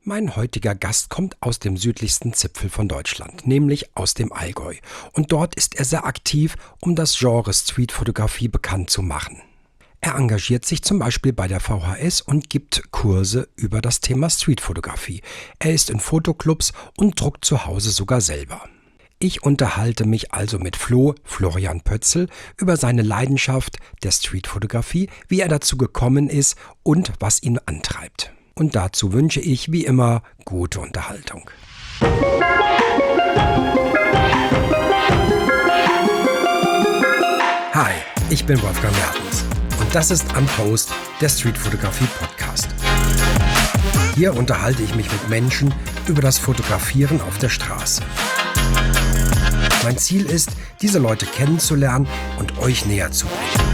Mein heutiger Gast kommt aus dem südlichsten Zipfel von Deutschland, nämlich aus dem Allgäu. Und dort ist er sehr aktiv, um das Genre Streetfotografie bekannt zu machen. Er engagiert sich zum Beispiel bei der VHS und gibt Kurse über das Thema Streetfotografie. Er ist in Fotoclubs und druckt zu Hause sogar selber. Ich unterhalte mich also mit Florian Pötzl, über seine Leidenschaft der Streetfotografie, wie er dazu gekommen ist und was ihn antreibt. Und dazu wünsche ich, wie immer, gute Unterhaltung. Hi, ich bin Wolfgang Mertens und das ist Unpost, der Streetfotografie-Podcast. Hier unterhalte ich mich mit Menschen über das Fotografieren auf der Straße. Mein Ziel ist, diese Leute kennenzulernen und euch näher zu bringen.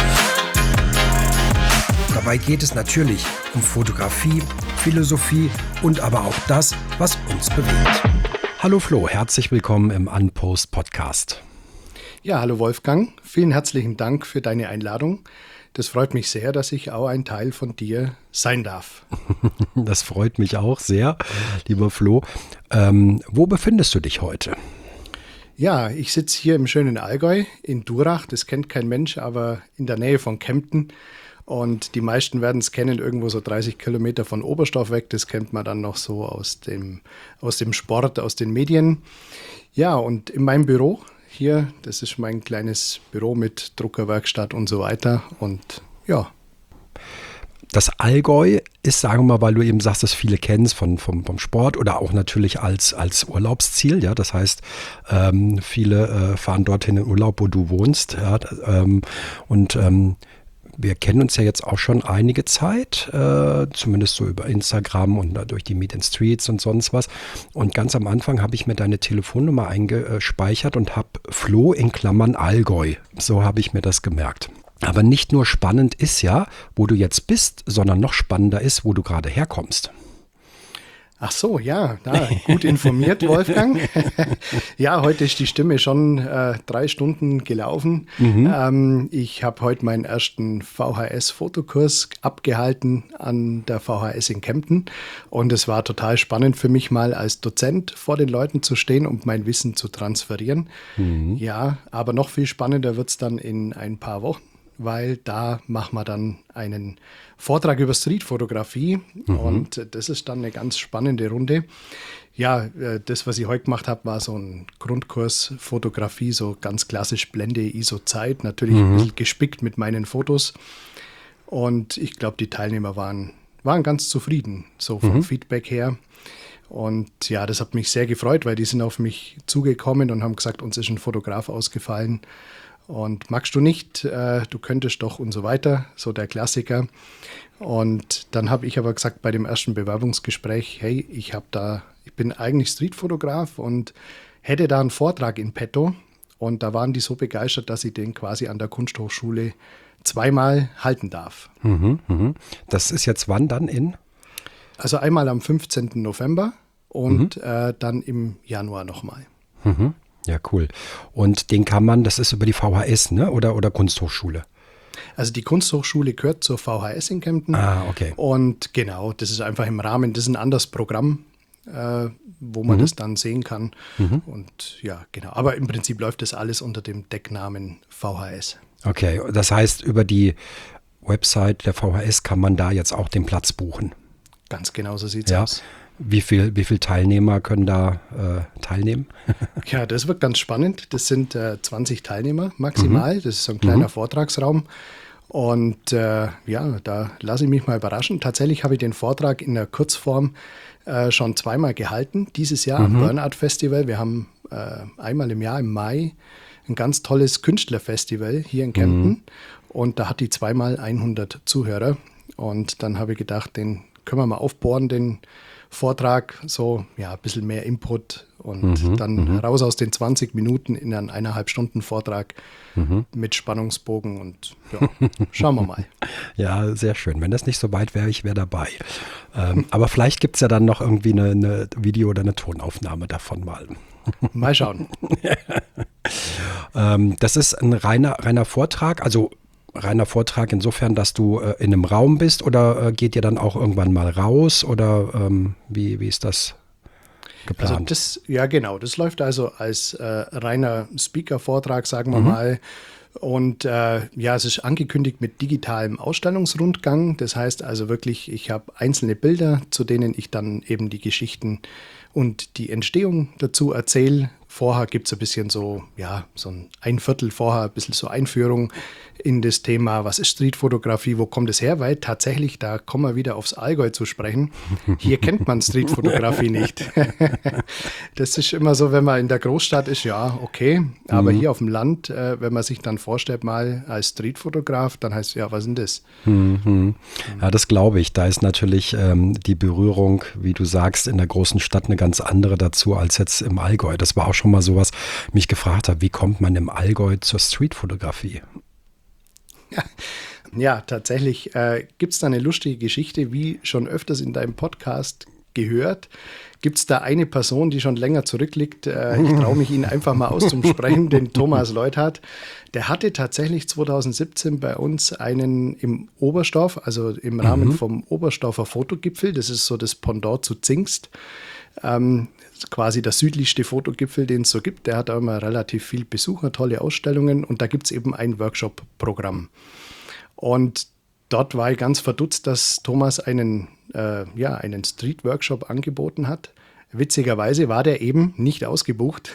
Dabei geht es natürlich um Fotografie, Philosophie und aber auch das, was uns bewegt. Hallo Flo, herzlich willkommen im Unpost Podcast. Ja, hallo Wolfgang, vielen herzlichen Dank für deine Einladung. Das freut mich sehr, dass ich auch ein Teil von dir sein darf. Das freut mich auch sehr, lieber Flo. Wo befindest du dich heute? Ja, ich sitze hier im schönen Allgäu in Durach. Das kennt kein Mensch, aber in der Nähe von Kempten. Und die meisten werden es kennen, irgendwo so 30 Kilometer von Oberstdorf weg. Das kennt man dann noch so aus dem Sport, aus den Medien. Ja, und in meinem Büro hier, das ist mein kleines Büro mit Druckerwerkstatt und so weiter. Und ja. Das Allgäu ist, sagen wir mal, weil du eben sagst, dass viele kennen es vom Sport oder auch natürlich als Urlaubsziel. Ja, das heißt, viele fahren dorthin in Urlaub, wo du wohnst. Ja, wir kennen uns ja jetzt auch schon einige Zeit, zumindest so über Instagram und durch die Meet in Streets und sonst was. Und ganz am Anfang habe ich mir deine Telefonnummer eingespeichert und habe Flo in Klammern Allgäu. So habe ich mir das gemerkt. Aber nicht nur spannend ist ja, wo du jetzt bist, sondern noch spannender ist, wo du gerade herkommst. Ach so, ja, gut informiert, Wolfgang. Ja, heute ist die Stimme schon 3 Stunden gelaufen. Ich habe heute meinen ersten VHS-Fotokurs abgehalten an der VHS in Kempten. Und es war total spannend für mich, mal als Dozent vor den Leuten zu stehen und mein Wissen zu transferieren. Ja, aber noch viel spannender wird es dann in ein paar Wochen, weil da machen wir dann einen Vortrag über Streetfotografie und das ist dann eine ganz spannende Runde. Ja, das, was ich heute gemacht habe, war so ein Grundkurs Fotografie, so ganz klassisch Blende, ISO, Zeit, natürlich ein bisschen gespickt mit meinen Fotos und ich glaube, die Teilnehmer waren ganz zufrieden, so vom Feedback her. Und ja, das hat mich sehr gefreut, weil die sind auf mich zugekommen und haben gesagt, uns ist ein Fotograf ausgefallen. Und magst du nicht, du könntest doch und so weiter, so der Klassiker. Und dann habe ich aber gesagt bei dem ersten Bewerbungsgespräch, hey, ich bin eigentlich Streetfotograf und hätte da einen Vortrag in petto. Und da waren die so begeistert, dass ich den quasi an der Kunsthochschule 2-mal halten darf. Das ist jetzt wann dann in? Also einmal am 15. November und dann im Januar nochmal. Ja, cool. Und den kann man, das ist über die VHS, ne? Oder Kunsthochschule? Also die Kunsthochschule gehört zur VHS in Kempten. Ah, okay. Und genau, das ist einfach im Rahmen, das ist ein anderes Programm, wo man das dann sehen kann. Und ja, genau. Aber im Prinzip läuft das alles unter dem Decknamen VHS. Okay, das heißt, über die Website der VHS kann man da jetzt auch den Platz buchen? Ganz genau, so sieht es aus. Wie viel Teilnehmer können da teilnehmen? Ja, das wird ganz spannend. Das sind 20 Teilnehmer maximal. Das ist so ein kleiner Vortragsraum. Und ja, da lasse ich mich mal überraschen. Tatsächlich habe ich den Vortrag in der Kurzform schon 2-mal gehalten. Dieses Jahr am Burnout Festival. Wir haben einmal im Jahr im Mai ein ganz tolles Künstlerfestival hier in Kempten. Und da hat die 2-mal 100 Zuhörer. Und dann habe ich gedacht, den können wir mal aufbohren, den Vortrag, so ja, ein bisschen mehr Input und dann raus aus den 20 Minuten in einen 1,5 Stunden Vortrag mit Spannungsbogen und ja, schauen wir mal. Ja, sehr schön. Wenn das nicht so weit wäre, ich wäre dabei. Aber vielleicht gibt es ja dann noch irgendwie eine Video- oder eine Tonaufnahme davon mal. Mal schauen. Das ist ein reiner Vortrag, also reiner Vortrag insofern, dass du in einem Raum bist oder geht ihr dann auch irgendwann mal raus oder wie ist das geplant? Also ja genau, das läuft also als reiner Speaker-Vortrag, sagen wir mal. Und ja, es ist angekündigt mit digitalem Ausstellungsrundgang. Das heißt also wirklich, ich habe einzelne Bilder, zu denen ich dann eben die Geschichten und die Entstehung dazu erzähle. Vorher gibt es ein bisschen so, ja, so ein Viertel vorher, ein bisschen so Einführung in das Thema, was ist Streetfotografie, wo kommt es her? Weil tatsächlich, da kommen wir wieder aufs Allgäu zu sprechen. Hier kennt man Streetfotografie nicht. Das ist immer so, wenn man in der Großstadt ist, ja, okay. Aber hier auf dem Land, wenn man sich dann vorstellt, mal als Streetfotograf, dann heißt es, ja, was ist denn das? Ja, das glaube ich. Da ist natürlich die Berührung, wie du sagst, in der großen Stadt eine ganz andere dazu als jetzt im Allgäu. Das war auch schon mal sowas, mich gefragt habe, wie kommt man im Allgäu zur Streetfotografie? Ja, tatsächlich gibt es da eine lustige Geschichte, wie schon öfters in deinem Podcast gehört. Gibt es da eine Person, die schon länger zurückliegt? Ich traue mich, ihn einfach mal auszusprechen, den Thomas Leuthardt. Der hatte tatsächlich 2017 bei uns einen im Oberstdorf, also im Rahmen vom Oberstdorfer Fotogipfel. Das ist so das Pendant zu Zingst. Quasi der südlichste Fotogipfel, den es so gibt. Der hat auch immer relativ viel Besucher, tolle Ausstellungen und da gibt es eben ein Workshop-Programm. Und dort war ich ganz verdutzt, dass Thomas einen Street-Workshop angeboten hat. Witzigerweise war der eben nicht ausgebucht.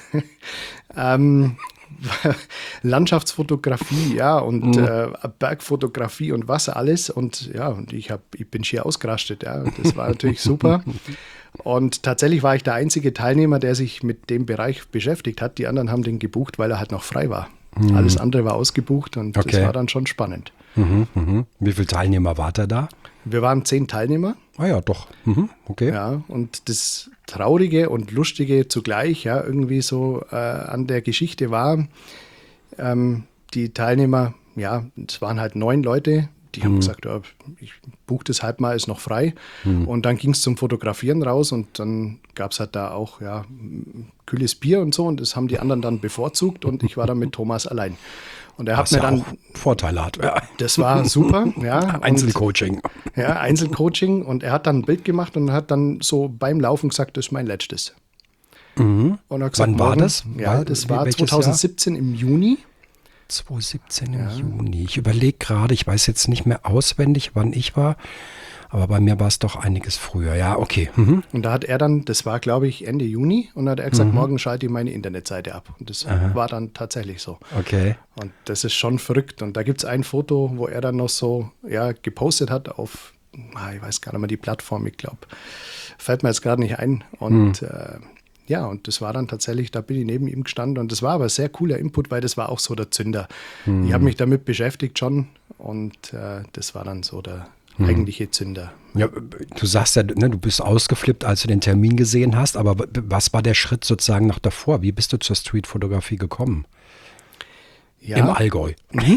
Landschaftsfotografie, ja, und Bergfotografie und was alles. Und ja, und ich bin schier ausgerastet, ja. Das war natürlich super. Und tatsächlich war ich der einzige Teilnehmer, der sich mit dem Bereich beschäftigt hat. Die anderen haben den gebucht, weil er halt noch frei war. Alles andere war ausgebucht und das war dann schon spannend. Wie viele Teilnehmer wart ihr da? Wir waren 10 Teilnehmer. Ah ja, doch. Okay. Ja, und das Traurige und Lustige zugleich, ja, irgendwie so an der Geschichte war, die Teilnehmer, ja, es waren halt 9 Leute, die haben gesagt, ja, ich buche das halt mal, ist noch frei. Und dann ging es zum Fotografieren raus und dann gab es halt da auch, ja, kühles Bier und so und das haben die anderen dann bevorzugt und ich war dann mit Thomas allein. Und er hat mir dann auch Vorteile hat. Ja. Das war super, ja. Einzelcoaching. Ja, Einzelcoaching. Und er hat dann ein Bild gemacht und hat dann so beim Laufen gesagt, das ist mein letztes. Und er hat gesagt, Wann war das? Ja, das war 2017 im Juni. 2017 im Juni. Ich überlege gerade, ich weiß jetzt nicht mehr auswendig, wann ich war, aber bei mir war es doch einiges früher. Ja, okay. Und da hat er dann, das war glaube ich Ende Juni, und da hat er gesagt, morgen schalte ich meine Internetseite ab. Und das war dann tatsächlich so. Okay. Und das ist schon verrückt. Und da gibt es ein Foto, wo er dann noch so gepostet hat auf, ich weiß gar nicht mehr die Plattform, ich glaube, fällt mir jetzt gerade nicht ein. Und ja, und das war dann tatsächlich, da bin ich neben ihm gestanden und das war aber ein sehr cooler Input, weil das war auch so der Zünder. Ich habe mich damit beschäftigt schon und das war dann so der eigentliche Zünder. Ja, du sagst ja, ne, du bist ausgeflippt, als du den Termin gesehen hast, aber was war der Schritt sozusagen noch davor? Wie bist du zur Streetfotografie gekommen? Ja. Im Allgäu.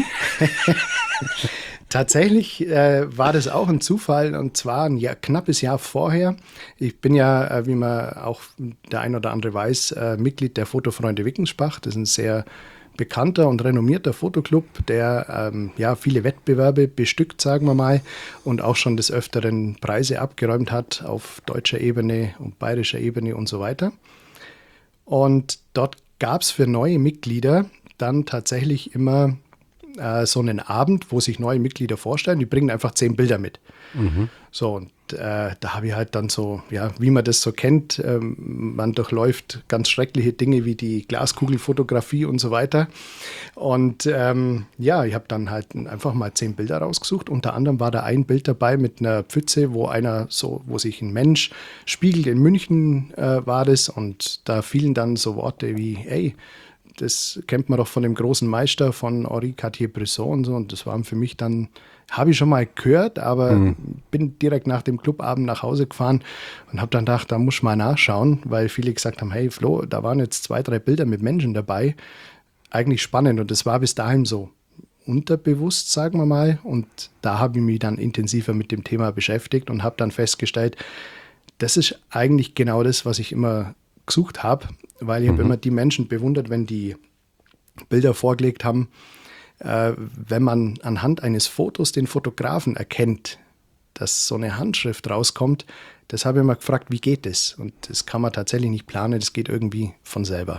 Tatsächlich war das auch ein Zufall und zwar ein knappes Jahr vorher. Ich bin ja, wie man auch der ein oder andere weiß, Mitglied der Fotofreunde Wickenschbach. Das ist ein sehr bekannter und renommierter Fotoclub, der viele Wettbewerbe bestückt, sagen wir mal, und auch schon des Öfteren Preise abgeräumt hat auf deutscher Ebene und bayerischer Ebene und so weiter. Und dort gab es für neue Mitglieder dann tatsächlich immer so einen Abend, wo sich neue Mitglieder vorstellen. Die bringen einfach 10 Bilder mit. So, und da habe ich halt dann so, ja, wie man das so kennt, man durchläuft ganz schreckliche Dinge wie die Glaskugelfotografie und so weiter. Und ich habe dann halt einfach mal 10 Bilder rausgesucht. Unter anderem war da ein Bild dabei mit einer Pfütze, wo sich ein Mensch spiegelt. In München war das. Und da fielen dann so Worte wie, ey, das kennt man doch von dem großen Meister von Henri Cartier-Bresson und so. Und das waren für mich dann, habe ich schon mal gehört, aber bin direkt nach dem Clubabend nach Hause gefahren und habe dann gedacht, da muss ich mal nachschauen, weil viele gesagt haben, hey Flo, da waren jetzt 2, 3 Bilder mit Menschen dabei. Eigentlich spannend und das war bis dahin so unterbewusst, sagen wir mal. Und da habe ich mich dann intensiver mit dem Thema beschäftigt und habe dann festgestellt, das ist eigentlich genau das, was ich immer gesucht habe, weil ich habe immer die Menschen bewundert, wenn die Bilder vorgelegt haben, wenn man anhand eines Fotos den Fotografen erkennt, dass so eine Handschrift rauskommt, das habe ich immer gefragt, wie geht das? Und das kann man tatsächlich nicht planen, das geht irgendwie von selber.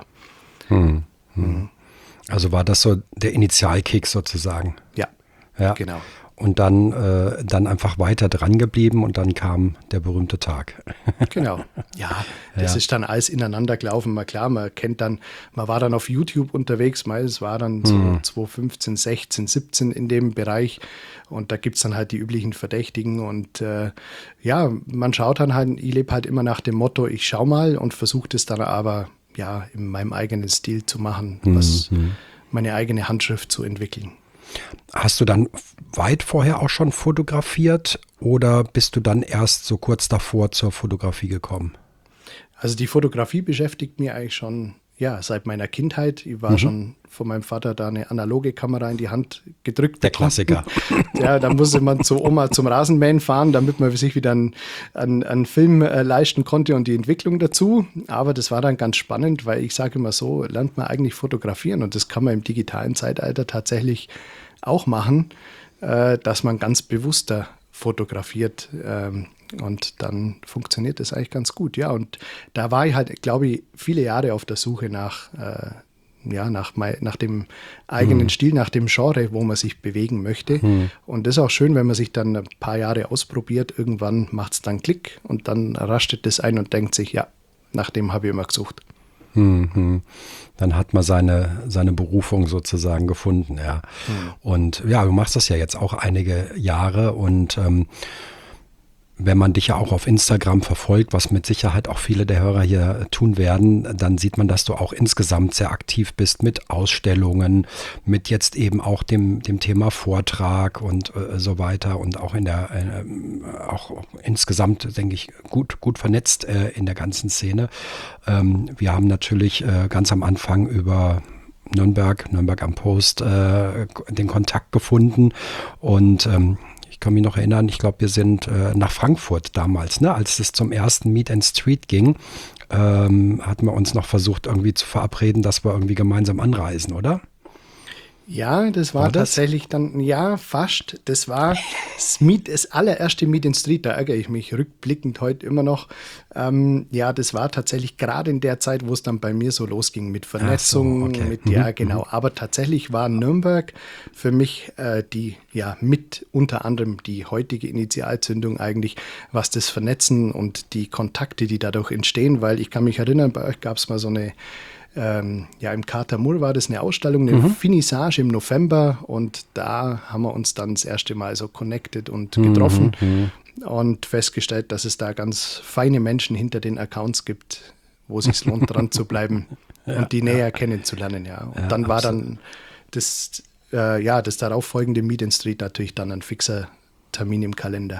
Also war das so der Initialkick sozusagen? Ja, genau. Und dann einfach weiter dran geblieben und dann kam der berühmte Tag. Genau. Ja, das ist dann alles ineinander gelaufen. Mal klar, man war dann auf YouTube unterwegs, es war dann so 2015, 16, 17 in dem Bereich. Und da gibt es dann halt die üblichen Verdächtigen. Und man schaut dann halt, ich lebe halt immer nach dem Motto, ich schau mal und versuche das dann aber in meinem eigenen Stil zu machen, meine eigene Handschrift zu entwickeln. Hast du dann weit vorher auch schon fotografiert oder bist du dann erst so kurz davor zur Fotografie gekommen? Also die Fotografie beschäftigt mich eigentlich schon seit meiner Kindheit. Ich war schon von meinem Vater da eine analoge Kamera in die Hand gedrückt. Der Klassiker. Ja, da musste man zu Oma zum Rasenmähen fahren, damit man sich wieder einen Film leisten konnte und die Entwicklung dazu. Aber das war dann ganz spannend, weil ich sage immer so, lernt man eigentlich fotografieren und das kann man im digitalen Zeitalter tatsächlich auch machen, dass man ganz bewusster fotografiert und dann funktioniert das eigentlich ganz gut. Ja, und da war ich halt, glaube ich, viele Jahre auf der Suche nach dem eigenen Stil, nach dem Genre, wo man sich bewegen möchte. Und das ist auch schön, wenn man sich dann ein paar Jahre ausprobiert, irgendwann macht es dann Klick und dann rastet das ein und denkt sich, ja, nach dem habe ich immer gesucht. Dann hat man seine Berufung sozusagen gefunden, ja. Und ja, du machst das ja jetzt auch einige Jahre und wenn man dich ja auch auf Instagram verfolgt, was mit Sicherheit auch viele der Hörer hier tun werden, dann sieht man, dass du auch insgesamt sehr aktiv bist mit Ausstellungen, mit jetzt eben auch dem Thema Vortrag und so weiter und auch auch insgesamt, denke ich, gut vernetzt in der ganzen Szene. Wir haben natürlich ganz am Anfang über Nürnberg am Post den Kontakt gefunden und ich kann mich noch erinnern, ich glaube, wir sind nach Frankfurt damals, als es zum ersten Meet and Street ging, hatten wir uns noch versucht irgendwie zu verabreden, dass wir irgendwie gemeinsam anreisen, oder? Ja, das war tatsächlich dann, fast. Das war das allererste Meet and Street, da ärgere ich mich rückblickend heute immer noch. Das war tatsächlich gerade in der Zeit, wo es dann bei mir so losging mit Vernetzung, genau. Aber tatsächlich war Nürnberg für mich mit unter anderem die heutige Initialzündung eigentlich, was das Vernetzen und die Kontakte, die dadurch entstehen, weil ich kann mich erinnern, bei euch gab es mal so eine im Kater Murr war das eine Ausstellung, eine Finissage im November und da haben wir uns dann das erste Mal so connected und getroffen und festgestellt, dass es da ganz feine Menschen hinter den Accounts gibt, wo es sich lohnt, dran zu bleiben und die näher kennenzulernen. Ja. Und dann war dann das darauffolgende Meet and Street natürlich dann ein fixer Termin im Kalender.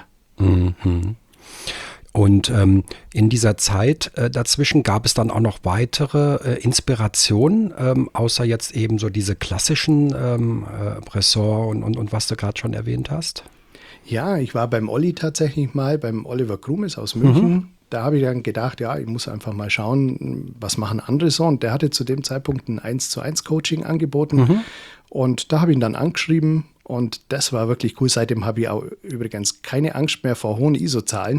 Und in dieser Zeit dazwischen gab es dann auch noch weitere Inspirationen, außer jetzt eben so diese klassischen Ressort und was du gerade schon erwähnt hast? Ja, ich war beim Olli tatsächlich mal, beim Oliver Krumes aus München. Da habe ich dann gedacht, ich muss einfach mal schauen, was machen andere so. Und der hatte zu dem Zeitpunkt ein 1:1 Coaching angeboten. Und da habe ich ihn dann angeschrieben. Und das war wirklich cool. Seitdem habe ich auch übrigens keine Angst mehr vor hohen ISO-Zahlen.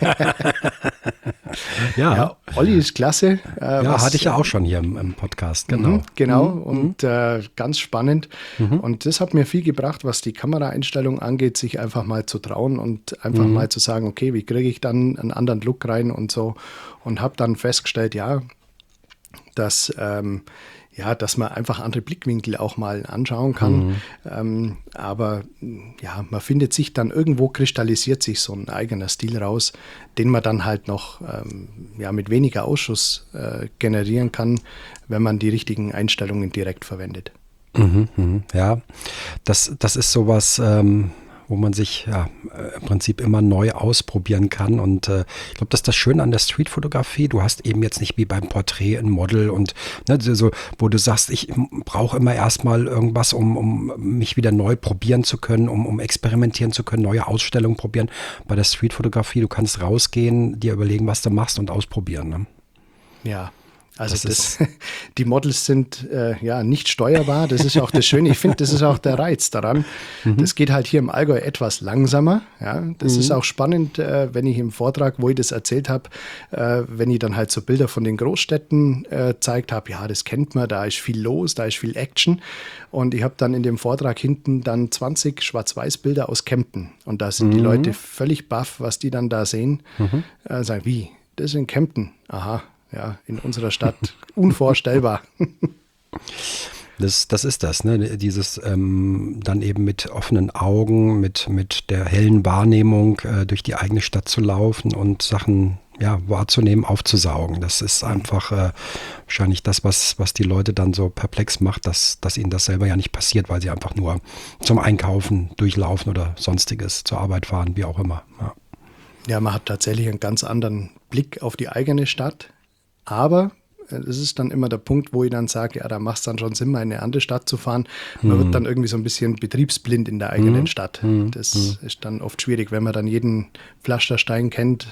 Ja, Olli ist klasse. Hatte ich ja auch schon hier im Podcast, genau. Genau, und ganz spannend. Und das hat mir viel gebracht, was die Kameraeinstellung angeht, sich einfach mal zu trauen und einfach mal zu sagen, okay, wie kriege ich dann einen anderen Look rein und so. Und habe dann festgestellt, dass man einfach andere Blickwinkel auch mal anschauen kann. Aber man findet sich dann irgendwo, kristallisiert sich so ein eigener Stil raus, den man dann halt noch mit weniger Ausschuss generieren kann, wenn man die richtigen Einstellungen direkt verwendet. Ja, das ist sowas, wo man sich im Prinzip immer neu ausprobieren kann. Und ich glaube, das ist das Schöne an der Streetfotografie. Du hast eben jetzt nicht wie beim Porträt ein Model und so, wo du sagst, ich brauche immer erstmal irgendwas, um mich wieder neu probieren zu können, um experimentieren zu können, neue Ausstellungen probieren. Bei der Streetfotografie, du kannst rausgehen, dir überlegen, was du machst und ausprobieren. Ne? Ja. Also die Models sind nicht steuerbar, das ist auch das Schöne. Ich finde, das ist auch der Reiz daran. Das geht halt hier im Allgäu etwas langsamer. Ja. Das ist auch spannend, wenn ich im Vortrag, wo ich das erzählt habe, wenn ich dann halt so Bilder von den Großstädten gezeigt habe, ja, das kennt man, da ist viel los, da ist viel Action. Und ich habe dann in dem Vortrag hinten dann 20 Schwarz-Weiß-Bilder aus Kempten. Und da sind die Leute völlig baff, was die dann da sehen. Sagen, wie, das ist in Kempten? Aha. Ja, in unserer Stadt unvorstellbar. Das ist das, ne? Dieses dann eben mit offenen Augen, mit der hellen Wahrnehmung durch die eigene Stadt zu laufen und Sachen wahrzunehmen, aufzusaugen. Das ist einfach wahrscheinlich das, was die Leute dann so perplex macht, dass ihnen das selber ja nicht passiert, weil sie einfach nur zum Einkaufen durchlaufen oder sonstiges, zur Arbeit fahren, wie auch immer. Ja, man hat tatsächlich einen ganz anderen Blick auf die eigene Stadt. Aber das ist dann immer der Punkt, wo ich dann sage, ja, da macht es dann schon Sinn, mal in eine andere Stadt zu fahren. Man wird dann irgendwie so ein bisschen betriebsblind in der eigenen Stadt. Das ist dann oft schwierig, wenn man dann jeden Pflasterstein kennt.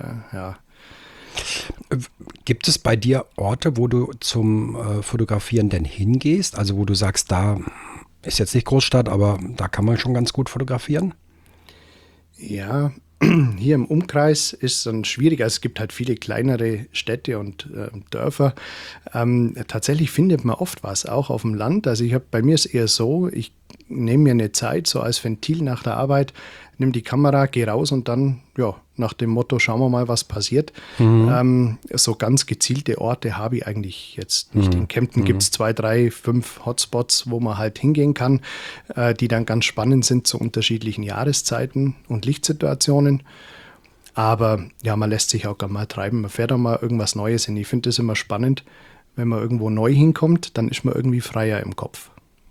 Gibt es bei dir Orte, wo du zum Fotografieren denn hingehst? Also wo du sagst, da ist jetzt nicht Großstadt, aber da kann man schon ganz gut fotografieren? Ja, hier im Umkreis ist es dann schwieriger. Es gibt halt viele kleinere Städte und Dörfer. Tatsächlich findet man oft was, auch auf dem Land. Also bei mir ist eher so, ich nehme mir eine Zeit so als Ventil nach der Arbeit, nehme die Kamera, gehe raus und dann, nach dem Motto, schauen wir mal, was passiert. So ganz gezielte Orte habe ich eigentlich jetzt nicht. In Kempten gibt es 2, 3, 5 Hotspots, wo man halt hingehen kann, die dann ganz spannend sind zu unterschiedlichen Jahreszeiten und Lichtsituationen. Aber ja, man lässt sich auch gerne mal treiben. Man fährt auch mal irgendwas Neues hin. Ich finde das immer spannend. Wenn man irgendwo neu hinkommt, dann ist man irgendwie freier im Kopf.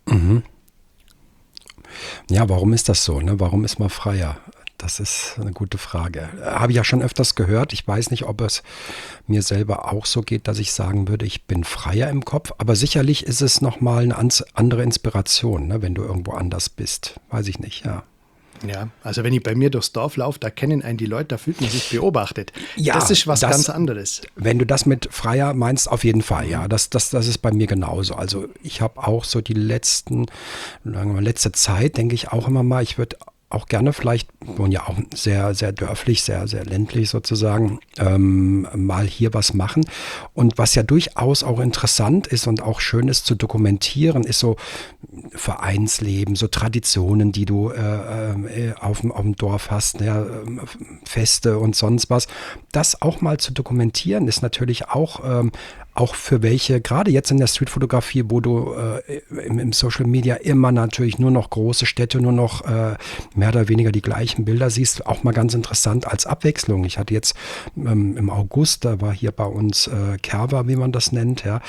Ja, warum ist das so? Ne? Warum ist man freier? Das ist eine gute Frage. Habe ich ja schon öfters gehört. Ich weiß nicht, ob es mir selber auch so geht, dass ich sagen würde, ich bin freier im Kopf. Aber sicherlich ist es nochmal eine andere Inspiration, ne, wenn du irgendwo anders bist. Weiß ich nicht, ja. Ja, also wenn ich bei mir durchs Dorf laufe, da kennen einen die Leute, da fühlt man sich beobachtet. Ja, das ist was ganz anderes. Wenn du das mit freier meinst, auf jeden Fall, ja. Das ist bei mir genauso. Also ich habe auch so die letzte Zeit, denke ich auch immer mal, ich würde auch gerne vielleicht, wohnen ja auch sehr, sehr dörflich, sehr, sehr ländlich sozusagen, mal hier was machen. Und was ja durchaus auch interessant ist und auch schön ist zu dokumentieren, ist so Vereinsleben, so Traditionen, die du auf dem Dorf hast, ja, Feste und sonst was. Das auch mal zu dokumentieren ist natürlich auch für welche, gerade jetzt in der Streetfotografie, wo du im Social Media immer natürlich nur noch große Städte, nur noch mehr oder weniger die gleichen Bilder siehst, auch mal ganz interessant als Abwechslung. Ich hatte jetzt im August, da war hier bei uns Kerwa, wie man das nennt, ja,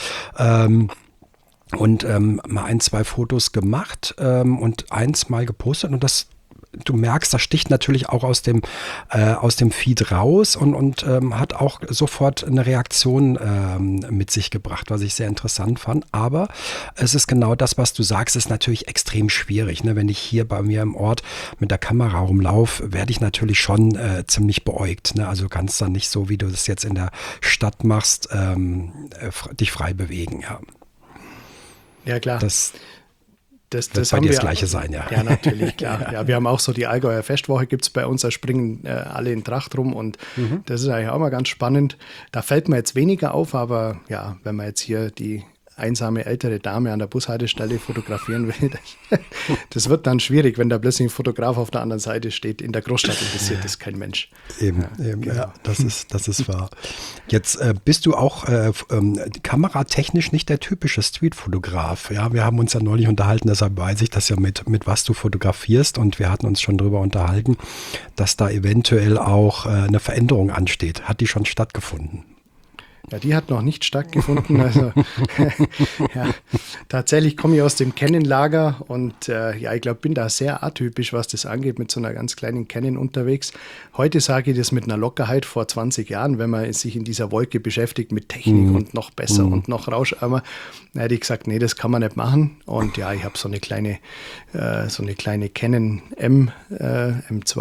und mal 1, 2 Fotos gemacht und 1 mal gepostet und du merkst, das sticht natürlich auch aus dem Feed raus und hat auch sofort eine Reaktion mit sich gebracht, was ich sehr interessant fand. Aber es ist genau das, was du sagst, ist natürlich extrem schwierig. Ne? Wenn ich hier bei mir im Ort mit der Kamera rumlaufe, werde ich natürlich schon ziemlich beäugt. Ne? Also du kannst dann nicht so, wie du das jetzt in der Stadt machst, dich frei bewegen. Ja, ja klar. Das Das wird bei dir das Gleiche sein, ja. Ja, natürlich, klar. Ja, wir haben auch so die Allgäuer Festwoche, gibt es bei uns, da springen alle in Tracht rum und das ist eigentlich auch mal ganz spannend. Da fällt mir jetzt weniger auf, aber ja, wenn man jetzt hier die einsame ältere Dame an der Bushaltestelle fotografieren will, das wird dann schwierig, wenn da plötzlich ein Fotograf auf der anderen Seite steht. In der Großstadt interessiert das kein Mensch. Eben, genau. Ja, das ist wahr. Jetzt bist du auch kameratechnisch nicht der typische Streetfotograf. Ja, wir haben uns ja neulich unterhalten, deshalb weiß ich das ja mit was du fotografierst und wir hatten uns schon drüber unterhalten, dass da eventuell auch eine Veränderung ansteht. Hat die schon stattgefunden? Ja, die hat noch nicht stattgefunden. Also ja, tatsächlich komme ich aus dem Canon-Lager und ich glaube, bin da sehr atypisch, was das angeht, mit so einer ganz kleinen Canon unterwegs. Heute sage ich das mit einer Lockerheit. Vor 20 Jahren, wenn man sich in dieser Wolke beschäftigt mit Technik und noch besser und noch rauschärmer, hätte ich gesagt, nee, das kann man nicht machen. Und ja, ich habe so eine kleine Canon M2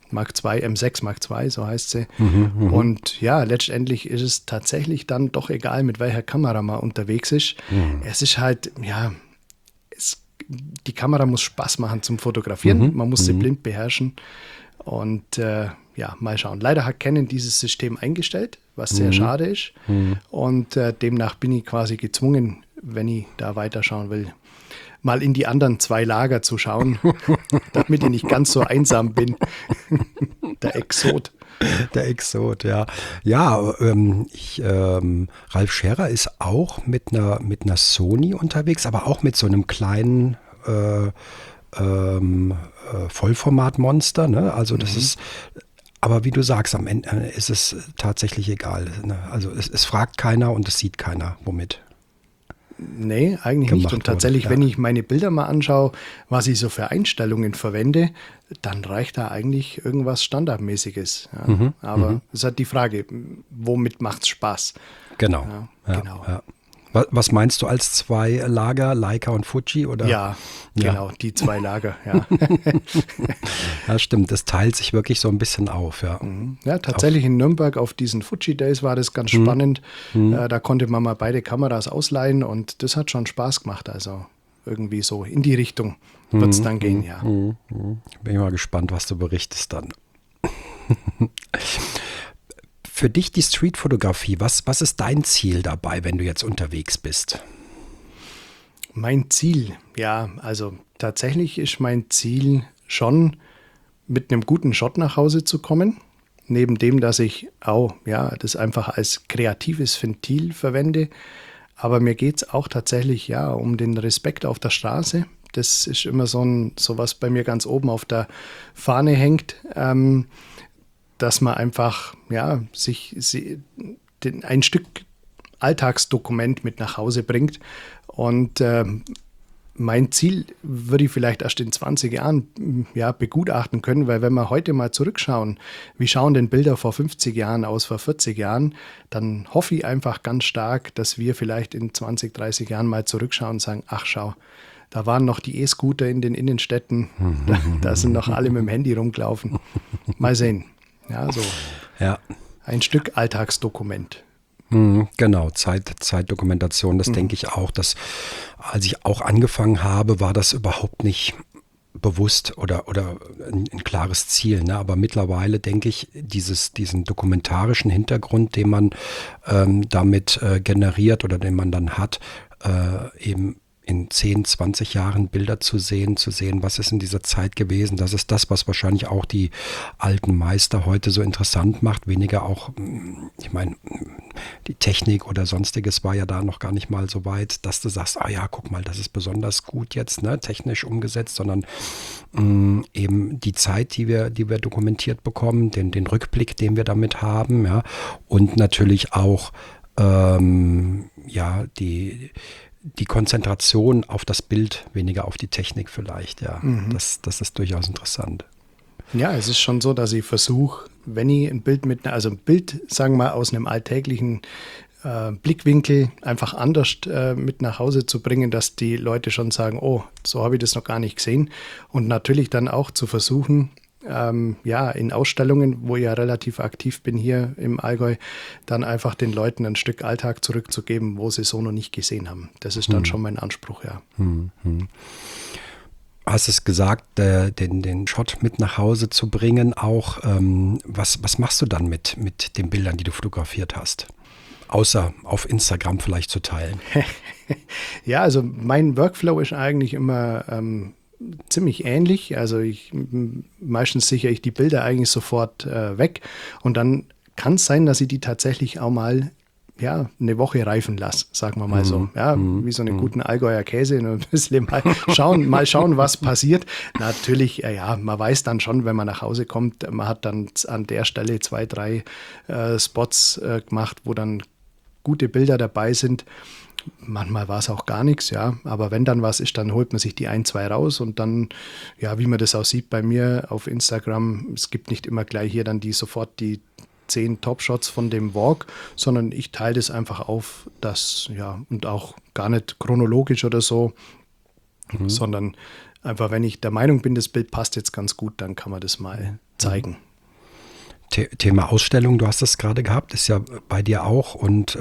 Mark II, M6 Mark II, so heißt sie. Und ja, letztendlich ist es tatsächlich dann doch egal, mit welcher Kamera man unterwegs ist. Es ist halt, ja, die Kamera muss Spaß machen zum Fotografieren. Man muss sie blind beherrschen. Und ja, mal schauen. Leider hat Canon dieses System eingestellt, was sehr schade ist. Und demnach bin ich quasi gezwungen, wenn ich da weiterschauen will, mal in die anderen 2 Lager zu schauen, damit ich nicht ganz so einsam bin. Der Exot. Der Exot, ja. Ja, Ralf Scherer ist auch mit einer Sony unterwegs, aber auch mit so einem kleinen Vollformat-Monster. Ne? Also das ist, aber wie du sagst, am Ende ist es tatsächlich egal. Ne? Also es fragt keiner und es sieht keiner, womit. Nee, eigentlich nicht. Und tatsächlich, wenn ich meine Bilder mal anschaue, was ich so für Einstellungen verwende, dann reicht da eigentlich irgendwas Standardmäßiges. Ja. Aber es ist halt die Frage, womit macht es Spaß? Genau. Ja, genau. Ja. Was meinst du als 2 Lager, Leica und Fuji? Oder? Ja, genau, die 2 Lager, ja. Ja, stimmt, das teilt sich wirklich so ein bisschen auf, ja. Ja, tatsächlich in Nürnberg auf diesen Fuji Days war das ganz spannend. Da konnte man mal beide Kameras ausleihen und das hat schon Spaß gemacht. Also irgendwie so in die Richtung wird es dann gehen, ja. Bin ich mal gespannt, was du berichtest dann. Für dich die Streetfotografie, was ist dein Ziel dabei, wenn du jetzt unterwegs bist? Mein Ziel, ja, also tatsächlich ist mein Ziel schon, mit einem guten Shot nach Hause zu kommen. Neben dem, dass ich auch, ja, das einfach als kreatives Ventil verwende. Aber mir geht es auch tatsächlich, ja, um den Respekt auf der Straße. Das ist immer so was bei mir ganz oben auf der Fahne hängt. Dass man einfach ja, ein Stück Alltagsdokument mit nach Hause bringt. Und mein Ziel würde ich vielleicht erst in 20 Jahren ja, begutachten können, weil wenn wir heute mal zurückschauen, wie schauen denn Bilder vor 50 Jahren aus, vor 40 Jahren, dann hoffe ich einfach ganz stark, dass wir vielleicht in 20, 30 Jahren mal zurückschauen und sagen, ach schau, da waren noch die E-Scooter in den Innenstädten, da sind noch alle mit dem Handy rumgelaufen. Mal sehen. Ja, so ein Stück Alltagsdokument. Genau, Zeitdokumentation, das denke ich auch. Dass, als ich auch angefangen habe, war das überhaupt nicht bewusst oder ein klares Ziel. Ne? Aber mittlerweile denke ich, diesen dokumentarischen Hintergrund, den man damit generiert oder den man dann hat, eben in 10, 20 Jahren Bilder zu sehen, was ist in dieser Zeit gewesen. Das ist das, was wahrscheinlich auch die alten Meister heute so interessant macht. Weniger auch, ich meine, die Technik oder Sonstiges war ja da noch gar nicht mal so weit, dass du sagst, ah ja, guck mal, das ist besonders gut jetzt, ne, technisch umgesetzt, sondern eben die Zeit, die wir dokumentiert bekommen, den Rückblick, den wir damit haben, ja, und natürlich auch, ja, die Konzentration auf das Bild, weniger auf die Technik vielleicht, ja. Das ist durchaus interessant. Ja, es ist schon so, dass ich versuche, wenn ich ein Bild ein Bild, sagen wir mal, aus einem alltäglichen Blickwinkel einfach anders mit nach Hause zu bringen, dass die Leute schon sagen, oh, so habe ich das noch gar nicht gesehen. Und natürlich dann auch zu versuchen, ja, in Ausstellungen, wo ich ja relativ aktiv bin hier im Allgäu, dann einfach den Leuten ein Stück Alltag zurückzugeben, wo sie so noch nicht gesehen haben. Das ist dann schon mein Anspruch, ja. Hast es gesagt, den Shot mit nach Hause zu bringen, auch was machst du dann mit den Bildern, die du fotografiert hast? Außer auf Instagram vielleicht zu teilen. Ja, also mein Workflow ist eigentlich immer ziemlich ähnlich. Also meistens sichere ich die Bilder eigentlich sofort weg und dann kann es sein, dass ich die tatsächlich auch mal eine Woche reifen lasse, sagen wir mal so. Ja, wie so einen guten Allgäuer Käse, ein bisschen mal schauen, was passiert. Natürlich, man weiß dann schon, wenn man nach Hause kommt, man hat dann an der Stelle 2, 3 Spots gemacht, wo dann gute Bilder dabei sind. Manchmal war es auch gar nichts, ja. Aber wenn dann was ist, dann holt man sich die 1, 2 raus und dann, ja, wie man das auch sieht bei mir auf Instagram, es gibt nicht immer gleich hier dann sofort die 10 Top-Shots von dem Walk, sondern ich teile das einfach auf, und auch gar nicht chronologisch oder so, sondern einfach, wenn ich der Meinung bin, das Bild passt jetzt ganz gut, dann kann man das mal zeigen. Thema Ausstellung, du hast das gerade gehabt, ist ja bei dir auch und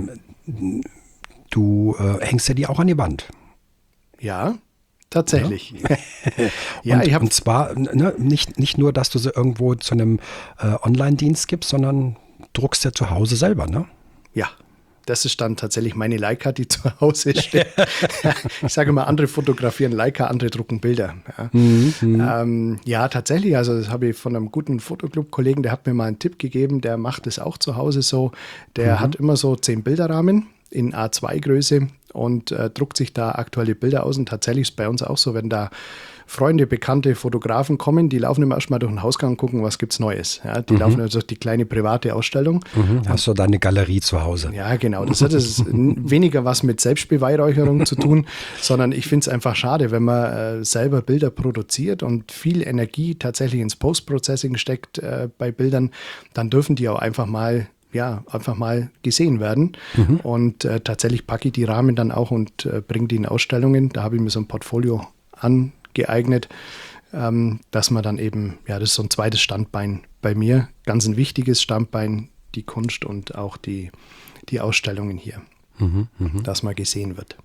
du hängst ja die auch an die Wand. Ja, tatsächlich. Ja, und zwar nicht nur, dass du sie irgendwo zu einem Online-Dienst gibst, sondern druckst ja zu Hause selber, ne? Ja, das ist dann tatsächlich meine Leica, die zu Hause steht. Ich sage immer, andere fotografieren Leica, andere drucken Bilder. Ja, ja, tatsächlich, also das habe ich von einem guten Fotoclub-Kollegen, der hat mir mal einen Tipp gegeben, der macht es auch zu Hause so. Der hat immer so 10 Bilderrahmen in A2-Größe und druckt sich da aktuelle Bilder aus. Und tatsächlich ist bei uns auch so, wenn da Freunde, bekannte Fotografen kommen, die laufen immer erstmal durch den Hausgang und gucken, was gibt's Neues. Ja, die laufen also durch die kleine private Ausstellung. Hast du deine Galerie zu Hause? Ja, genau. Das hat weniger was mit Selbstbeweihräucherung zu tun, sondern ich finde es einfach schade, wenn man selber Bilder produziert und viel Energie tatsächlich ins Post-Processing steckt bei Bildern, dann dürfen die auch einfach mal gesehen werden. Und tatsächlich packe ich die Rahmen dann auch und bringe die in Ausstellungen. Da habe ich mir so ein Portfolio angeeignet, dass man dann eben, ja, das ist so ein zweites Standbein bei mir, ganz ein wichtiges Standbein, die Kunst und auch die Ausstellungen hier, dass man gesehen wird.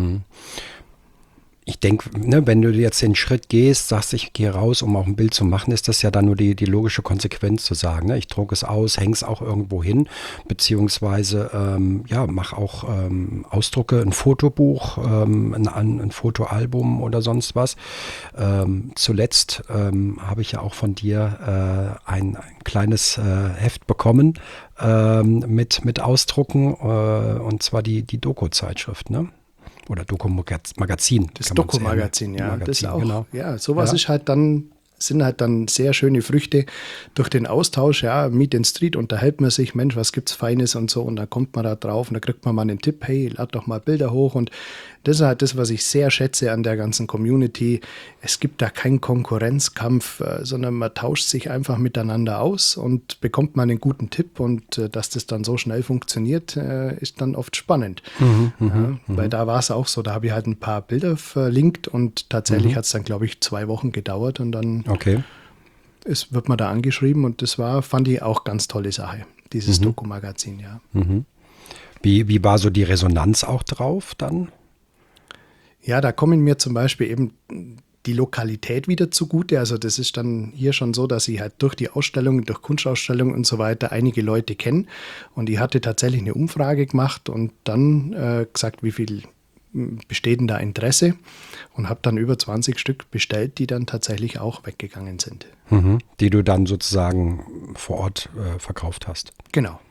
Ich denke, ne, wenn du jetzt den Schritt gehst, sagst, ich gehe raus, um auch ein Bild zu machen, ist das ja dann nur die logische Konsequenz zu sagen, ne? Ich drucke es aus, hänge es auch irgendwo hin, beziehungsweise mache auch Ausdrucke, ein Fotobuch, ein Fotoalbum oder sonst was. Zuletzt habe ich ja auch von dir ein kleines Heft bekommen mit Ausdrucken, und zwar die Doku-Zeitschrift, ne? Oder Doku-Magazin. Das Doku-Magazin, ja. Magazin, das auch. Genau. Ja, sowas sind halt dann sehr schöne Früchte durch den Austausch, ja, Meet and Street, unterhält man sich, Mensch, was gibt's Feines und so, und dann kommt man da drauf und da kriegt man mal einen Tipp, hey, lad doch mal Bilder hoch, und das ist halt das, was ich sehr schätze an der ganzen Community. Es gibt da keinen Konkurrenzkampf, sondern man tauscht sich einfach miteinander aus und bekommt mal einen guten Tipp, und dass das dann so schnell funktioniert, ist dann oft spannend. Weil da war es auch so, da habe ich halt ein paar Bilder verlinkt und tatsächlich hat es dann, glaube ich, 2 Wochen gedauert, und dann wird man da angeschrieben, und das fand ich auch ganz tolle Sache, dieses Doku-Magazin, ja. Wie war so die Resonanz auch drauf dann? Ja, da kommen mir zum Beispiel eben die Lokalität wieder zugute. Also das ist dann hier schon so, dass ich halt durch die Ausstellungen, durch Kunstausstellungen und so weiter einige Leute kenne. Und ich hatte tatsächlich eine Umfrage gemacht und dann gesagt, wie viel besteht denn da Interesse, und habe dann über 20 Stück bestellt, die dann tatsächlich auch weggegangen sind. Die du dann sozusagen vor Ort verkauft hast. Genau.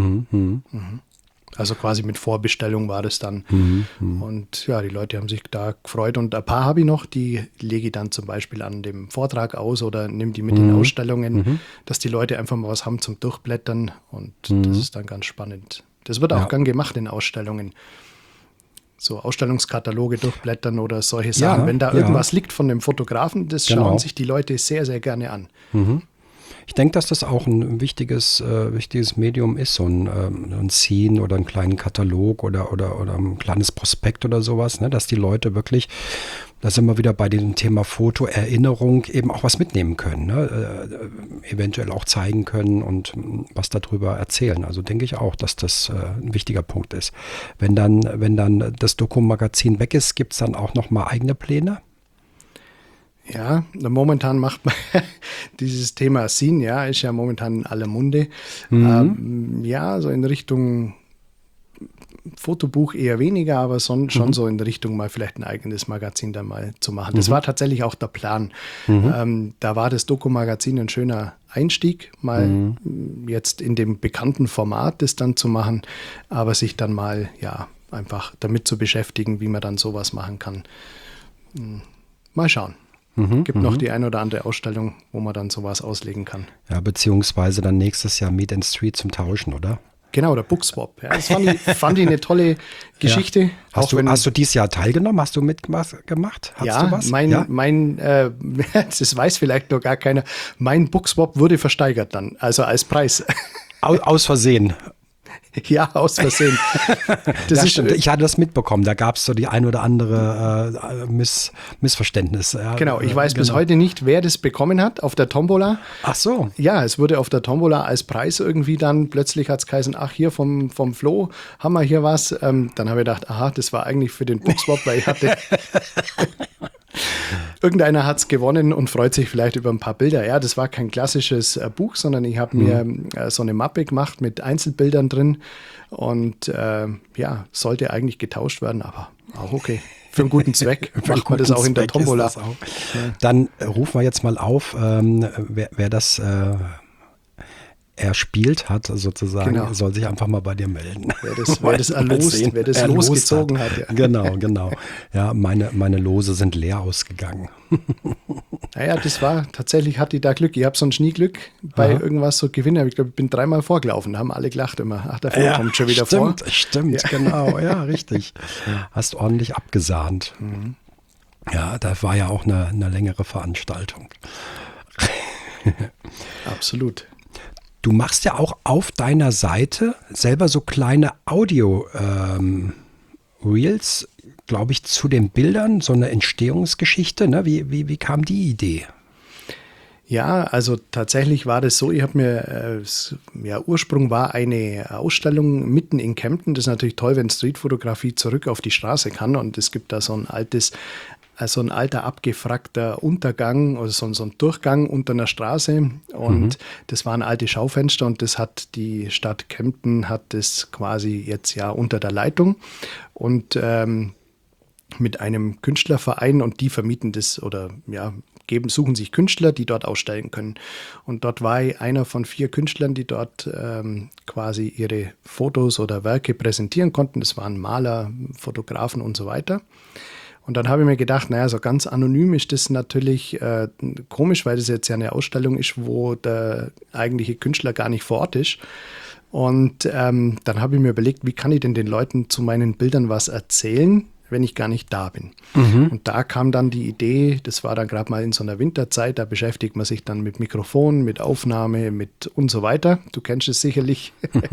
Also quasi mit Vorbestellung war das dann. Und ja, die Leute haben sich da gefreut. Und ein paar habe ich noch, die lege ich dann zum Beispiel an dem Vortrag aus oder nehme die mit in Ausstellungen, dass die Leute einfach mal was haben zum Durchblättern. Und das ist dann ganz spannend. Das wird auch gern gemacht in Ausstellungen. So Ausstellungskataloge durchblättern oder solche Sachen. Wenn da irgendwas liegt von dem Fotografen, das schauen sich die Leute sehr, sehr gerne an. Ich denke, dass das auch ein wichtiges Medium ist, so ein Scene oder einen kleinen Katalog oder ein kleines Prospekt oder sowas, ne? Dass die Leute wirklich, da sind wir wieder bei dem Thema Fotoerinnerung, eben auch was mitnehmen können, ne? Eventuell auch zeigen können und was darüber erzählen. Also denke ich auch, dass das ein wichtiger Punkt ist. Wenn dann das Doku-Magazin weg ist, gibt es dann auch noch mal eigene Pläne? Ja, momentan macht man dieses Thema Scene, ja, ist ja momentan in aller Munde. Ja, so in Richtung Fotobuch eher weniger, aber schon so in Richtung mal vielleicht ein eigenes Magazin dann mal zu machen. Das war tatsächlich auch der Plan. Da war das Doku-Magazin ein schöner Einstieg, mal jetzt in dem bekannten Format das dann zu machen, aber sich dann mal, ja, einfach damit zu beschäftigen, wie man dann sowas machen kann. Mal schauen. Gibt noch die ein oder andere Ausstellung, wo man dann sowas auslegen kann. Ja, beziehungsweise dann nächstes Jahr Meet and Street zum Tauschen, oder? Genau, der Bookswap. Ja, das fand ich eine tolle Geschichte. Ja. Hast du dieses Jahr teilgenommen? Hast du mitgemacht? Hast du was? Das weiß vielleicht noch gar keiner. Mein Bookswap wurde versteigert dann, also als Preis. Aus Versehen. Ja, aus Versehen. Das Ja, ist, stimmt. Ich hatte das mitbekommen. Da gab es so die ein oder andere Missverständnis. Ja, genau, ich weiß bis heute nicht, wer das bekommen hat auf der Tombola. Ach so. Ja, es wurde auf der Tombola als Preis irgendwie dann, plötzlich hat es geheißen, ach hier vom Flo, haben wir hier was. Dann habe ich gedacht, aha, das war eigentlich für den Bookswap, weil ich hatte... Irgendeiner hat es gewonnen und freut sich vielleicht über ein paar Bilder. Ja, das war kein klassisches Buch, sondern ich habe mir so eine Mappe gemacht mit Einzelbildern drin und ja, sollte eigentlich getauscht werden, aber auch okay. Für einen guten Zweck macht man das auch in der Tombola. Ja. Dann rufen wir jetzt mal auf, wer das erspielt hat, sozusagen, Genau. soll sich einfach mal bei dir melden. Wer das erlost, wer das losgezogen hat. Ja. Genau. Ja, meine Lose sind leer ausgegangen. Naja, das war tatsächlich, hatte ich da Glück. Ich habe sonst nie Glück bei irgendwas so gewinnen. Ich glaube, ich bin 3-mal vorgelaufen, da haben alle gelacht immer. Ach, der Flo kommt schon wieder vor. Stimmt, ja. Genau, ja, richtig. Hast ordentlich abgesahnt. Ja, da war ja auch eine längere Veranstaltung. Absolut. Du machst ja auch auf deiner Seite selber so kleine Audio-Reels, glaube ich, zu den Bildern, so eine Entstehungsgeschichte. Ne? Wie kam die Idee? Ja, also tatsächlich war das so, ich habe mir, Ursprung war eine Ausstellung mitten in Kempten. Das ist natürlich toll, wenn Streetfotografie zurück auf die Straße kann und es gibt da so ein alter abgefragter Untergang oder so ein Durchgang unter einer Straße und das waren alte Schaufenster und das hat die Stadt Kempten, hat das quasi jetzt ja unter der Leitung und mit einem Künstlerverein und die vermieten das oder ja, suchen sich Künstler, die dort ausstellen können. Und dort war ich einer von 4 Künstlern, die dort quasi ihre Fotos oder Werke präsentieren konnten. Das waren Maler, Fotografen und so weiter. Und dann habe ich mir gedacht, naja, so ganz anonym ist das natürlich komisch, weil das jetzt ja eine Ausstellung ist, wo der eigentliche Künstler gar nicht vor Ort ist. Und dann habe ich mir überlegt, wie kann ich denn den Leuten zu meinen Bildern was erzählen, wenn ich gar nicht da bin. Und da kam dann die Idee, das war dann gerade mal in so einer Winterzeit, da beschäftigt man sich dann mit Mikrofon, mit Aufnahme, mit und so weiter. Du kennst es sicherlich.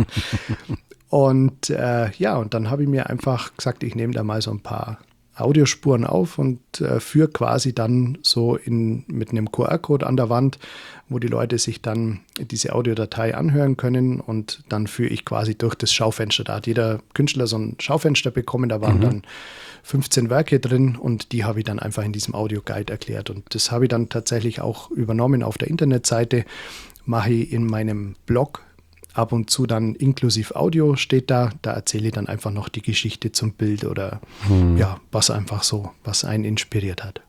Und und dann habe ich mir einfach gesagt, ich nehme da mal so ein paar Audiospuren auf und führe quasi dann so mit einem QR-Code an der Wand, wo die Leute sich dann diese Audiodatei anhören können und dann führe ich quasi durch das Schaufenster. Da hat jeder Künstler so ein Schaufenster bekommen, da waren dann 15 Werke drin und die habe ich dann einfach in diesem Audioguide erklärt und das habe ich dann tatsächlich auch übernommen auf der Internetseite, mache ich in meinem Blog ab und zu dann inklusiv Audio steht da erzähle ich dann einfach noch die Geschichte zum Bild oder ja, was einfach so, was einen inspiriert hat.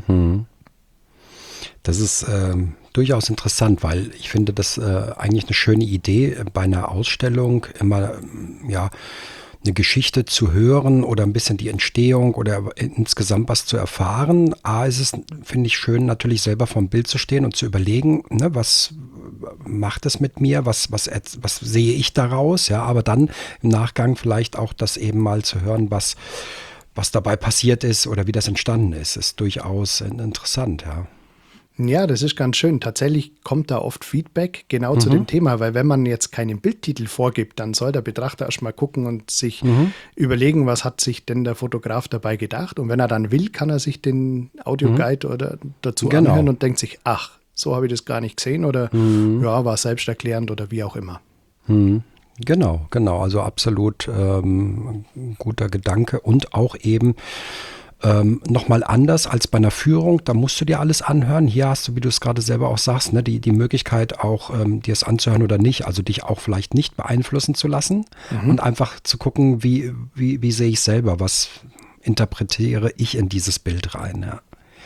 Das ist durchaus interessant, weil ich finde das eigentlich eine schöne Idee, bei einer Ausstellung immer eine Geschichte zu hören oder ein bisschen die Entstehung oder insgesamt was zu erfahren. Ist es, finde ich, schön, natürlich selber vorm Bild zu stehen und zu überlegen, ne, was macht es mit mir, was sehe ich daraus, ja, aber dann im Nachgang vielleicht auch das eben mal zu hören, was dabei passiert ist oder wie das entstanden ist durchaus interessant, ja. Ja, das ist ganz schön. Tatsächlich kommt da oft Feedback genau zu dem Thema, weil wenn man jetzt keinen Bildtitel vorgibt, dann soll der Betrachter erstmal gucken und sich überlegen, was hat sich denn der Fotograf dabei gedacht. Und wenn er dann will, kann er sich den Audioguide oder dazu anhören und denkt sich, ach, so habe ich das gar nicht gesehen oder ja, war selbsterklärend oder wie auch immer. Genau. Also absolut guter Gedanke und auch eben nochmal anders als bei einer Führung, da musst du dir alles anhören. Hier hast du, wie du es gerade selber auch sagst, ne, die Möglichkeit auch, dir es anzuhören oder nicht, also dich auch vielleicht nicht beeinflussen zu lassen und einfach zu gucken, wie sehe ich selber, was interpretiere ich in dieses Bild rein. Ja.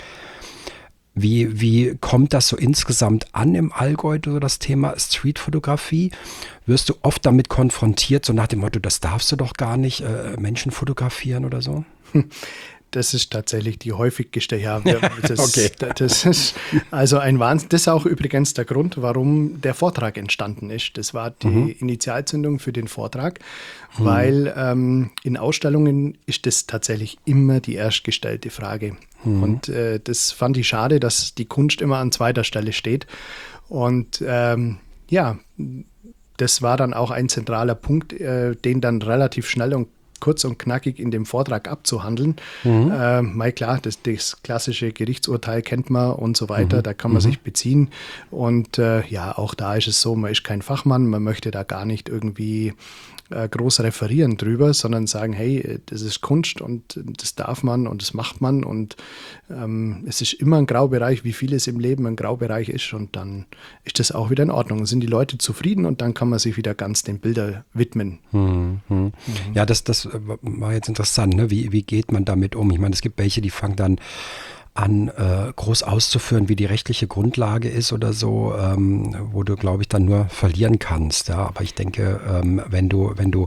Wie kommt das so insgesamt an im Allgäu, so das Thema Streetfotografie? Wirst du oft damit konfrontiert, so nach dem Motto, das darfst du doch gar nicht, Menschen fotografieren oder so? Das ist tatsächlich die häufig gestellte, ja, Okay. Das ist also ein Wahnsinn. Das ist auch übrigens der Grund, warum der Vortrag entstanden ist. Das war die Initialzündung für den Vortrag, weil in Ausstellungen ist das tatsächlich immer die erstgestellte Frage. Und das fand ich schade, dass die Kunst immer an zweiter Stelle steht. Und das war dann auch ein zentraler Punkt, den dann relativ schnell und kurz und knackig in dem Vortrag abzuhandeln. Mal klar, das klassische Gerichtsurteil kennt man und so weiter, da kann man sich beziehen. Und ja, auch da ist es so, man ist kein Fachmann, man möchte da gar nicht irgendwie groß referieren drüber, sondern sagen, hey, das ist Kunst und das darf man und das macht man und es ist immer ein Graubereich, wie vieles im Leben ein Graubereich ist und dann ist das auch wieder in Ordnung. Dann sind die Leute zufrieden und dann kann man sich wieder ganz den Bildern widmen. Ja, das war jetzt interessant, ne? Wie geht man damit um? Ich meine, es gibt welche, die fangen dann an, groß auszuführen, wie die rechtliche Grundlage ist oder so, wo du, glaube ich, dann nur verlieren kannst. Ja? Aber ich denke, wenn du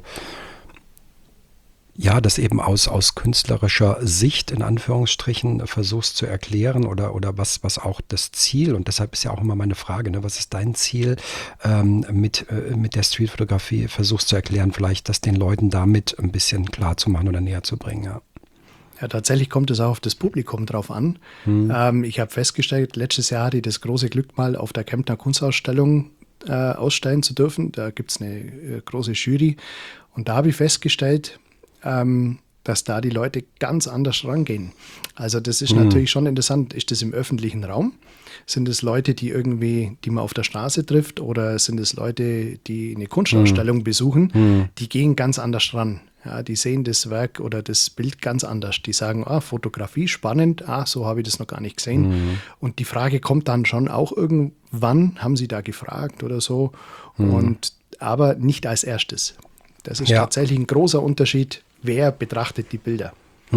ja, das eben aus künstlerischer Sicht in Anführungsstrichen versuchst zu erklären oder was auch das Ziel, und deshalb ist ja auch immer meine Frage, ne, was ist dein Ziel mit der Streetfotografie, versuchst zu erklären, vielleicht das den Leuten damit ein bisschen klar zu machen oder näher zu bringen, ja. Ja, tatsächlich kommt es auch auf das Publikum drauf an. Ich habe festgestellt, letztes Jahr hatte ich das große Glück, mal auf der Kemptner Kunstausstellung ausstellen zu dürfen. Da gibt es eine große Jury. Und da habe ich festgestellt, dass da die Leute ganz anders rangehen. Also das ist natürlich schon interessant. Ist das im öffentlichen Raum? Sind es Leute, die man auf der Straße trifft? Oder sind es Leute, die eine Kunstausstellung besuchen? Die gehen ganz anders ran. Ja, die sehen das Werk oder das Bild ganz anders. Die sagen, Fotografie, spannend, so habe ich das noch gar nicht gesehen. Und die Frage kommt dann schon auch irgendwann, haben sie da gefragt oder so, aber nicht als erstes. Das ist tatsächlich ein großer Unterschied, wer betrachtet die Bilder.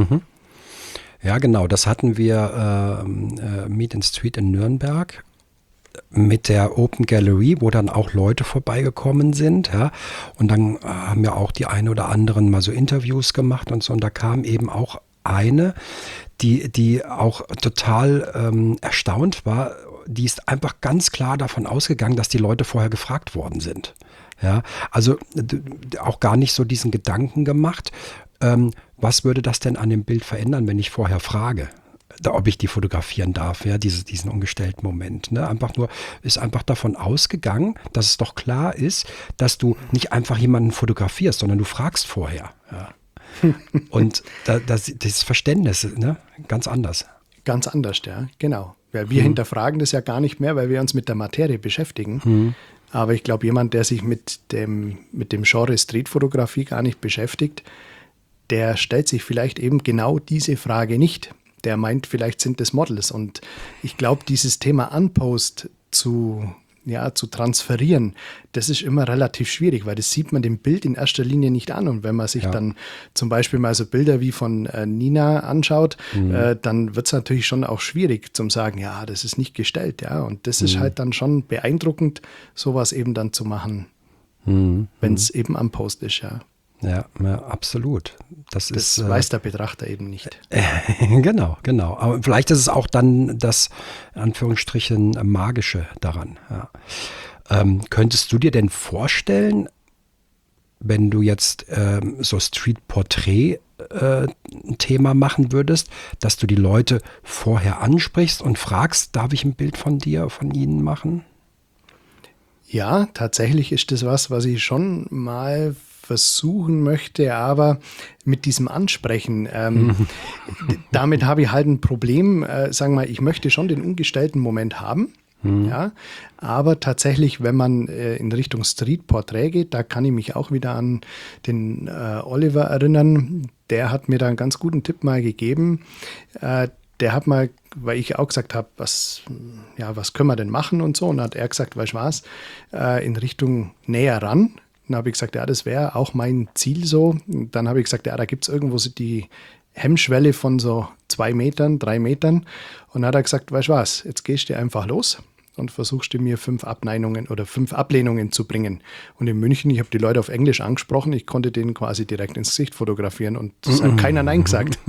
Ja, genau, das hatten wir Meet in Street in Nürnberg mit der Open Gallery, wo dann auch Leute vorbeigekommen sind, ja, und dann haben ja auch die eine oder anderen mal so Interviews gemacht und so, und da kam eben auch eine, die auch total erstaunt war, die ist einfach ganz klar davon ausgegangen, dass die Leute vorher gefragt worden sind. Ja, also auch gar nicht so diesen Gedanken gemacht, was würde das denn an dem Bild verändern, wenn ich vorher frage, ob ich die fotografieren darf, ja, diesen ungestellten Moment. Ne? Ist einfach davon ausgegangen, dass es doch klar ist, dass du nicht einfach jemanden fotografierst, sondern du fragst vorher. Ja. Und das Verständnis, ne? Ganz anders. Ganz anders, ja, genau. Weil wir hinterfragen das ja gar nicht mehr, weil wir uns mit der Materie beschäftigen. Aber ich glaube, jemand, der sich mit dem Genre Streetfotografie gar nicht beschäftigt, der stellt sich vielleicht eben genau diese Frage nicht. Der meint, vielleicht sind das Models. Und ich glaube, dieses Thema Unpost zu transferieren, das ist immer relativ schwierig, weil das sieht man dem Bild in erster Linie nicht an. Und wenn man sich dann zum Beispiel mal so Bilder wie von Nina anschaut, dann wird es natürlich schon auch schwierig zum sagen, ja, das ist nicht gestellt. Ja. Und das ist halt dann schon beeindruckend, sowas eben dann zu machen, wenn es eben Unpost ist, ja. Ja, absolut. Das weiß der Betrachter eben nicht. Genau. Aber vielleicht ist es auch dann das, in Anführungsstrichen, Magische daran. Ja. Könntest du dir denn vorstellen, wenn du jetzt so Street-Portrait-Thema machen würdest, dass du die Leute vorher ansprichst und fragst, darf ich ein Bild von dir, von ihnen machen? Ja, tatsächlich ist das was ich schon mal versuchen möchte, aber mit diesem Ansprechen, damit habe ich halt ein Problem, sagen wir mal, ich möchte schon den ungestellten Moment haben, ja, aber tatsächlich, wenn man in Richtung Street-Porträt geht, da kann ich mich auch wieder an den Oliver erinnern, der hat mir da einen ganz guten Tipp mal gegeben, der hat mal, weil ich auch gesagt habe, was können wir denn machen und so, und hat er gesagt, weißt du was, in Richtung näher ran. Dann habe ich gesagt, ja, das wäre auch mein Ziel so. Und dann habe ich gesagt, ja, da gibt es irgendwo so die Hemmschwelle von so 2 Metern, 3 Metern. Und dann hat er gesagt, weißt du was, jetzt gehst du einfach los und versuchst du mir 5 Ablehnungen zu bringen. Und in München, ich habe die Leute auf Englisch angesprochen, ich konnte denen quasi direkt ins Gesicht fotografieren und es hat keiner Nein gesagt.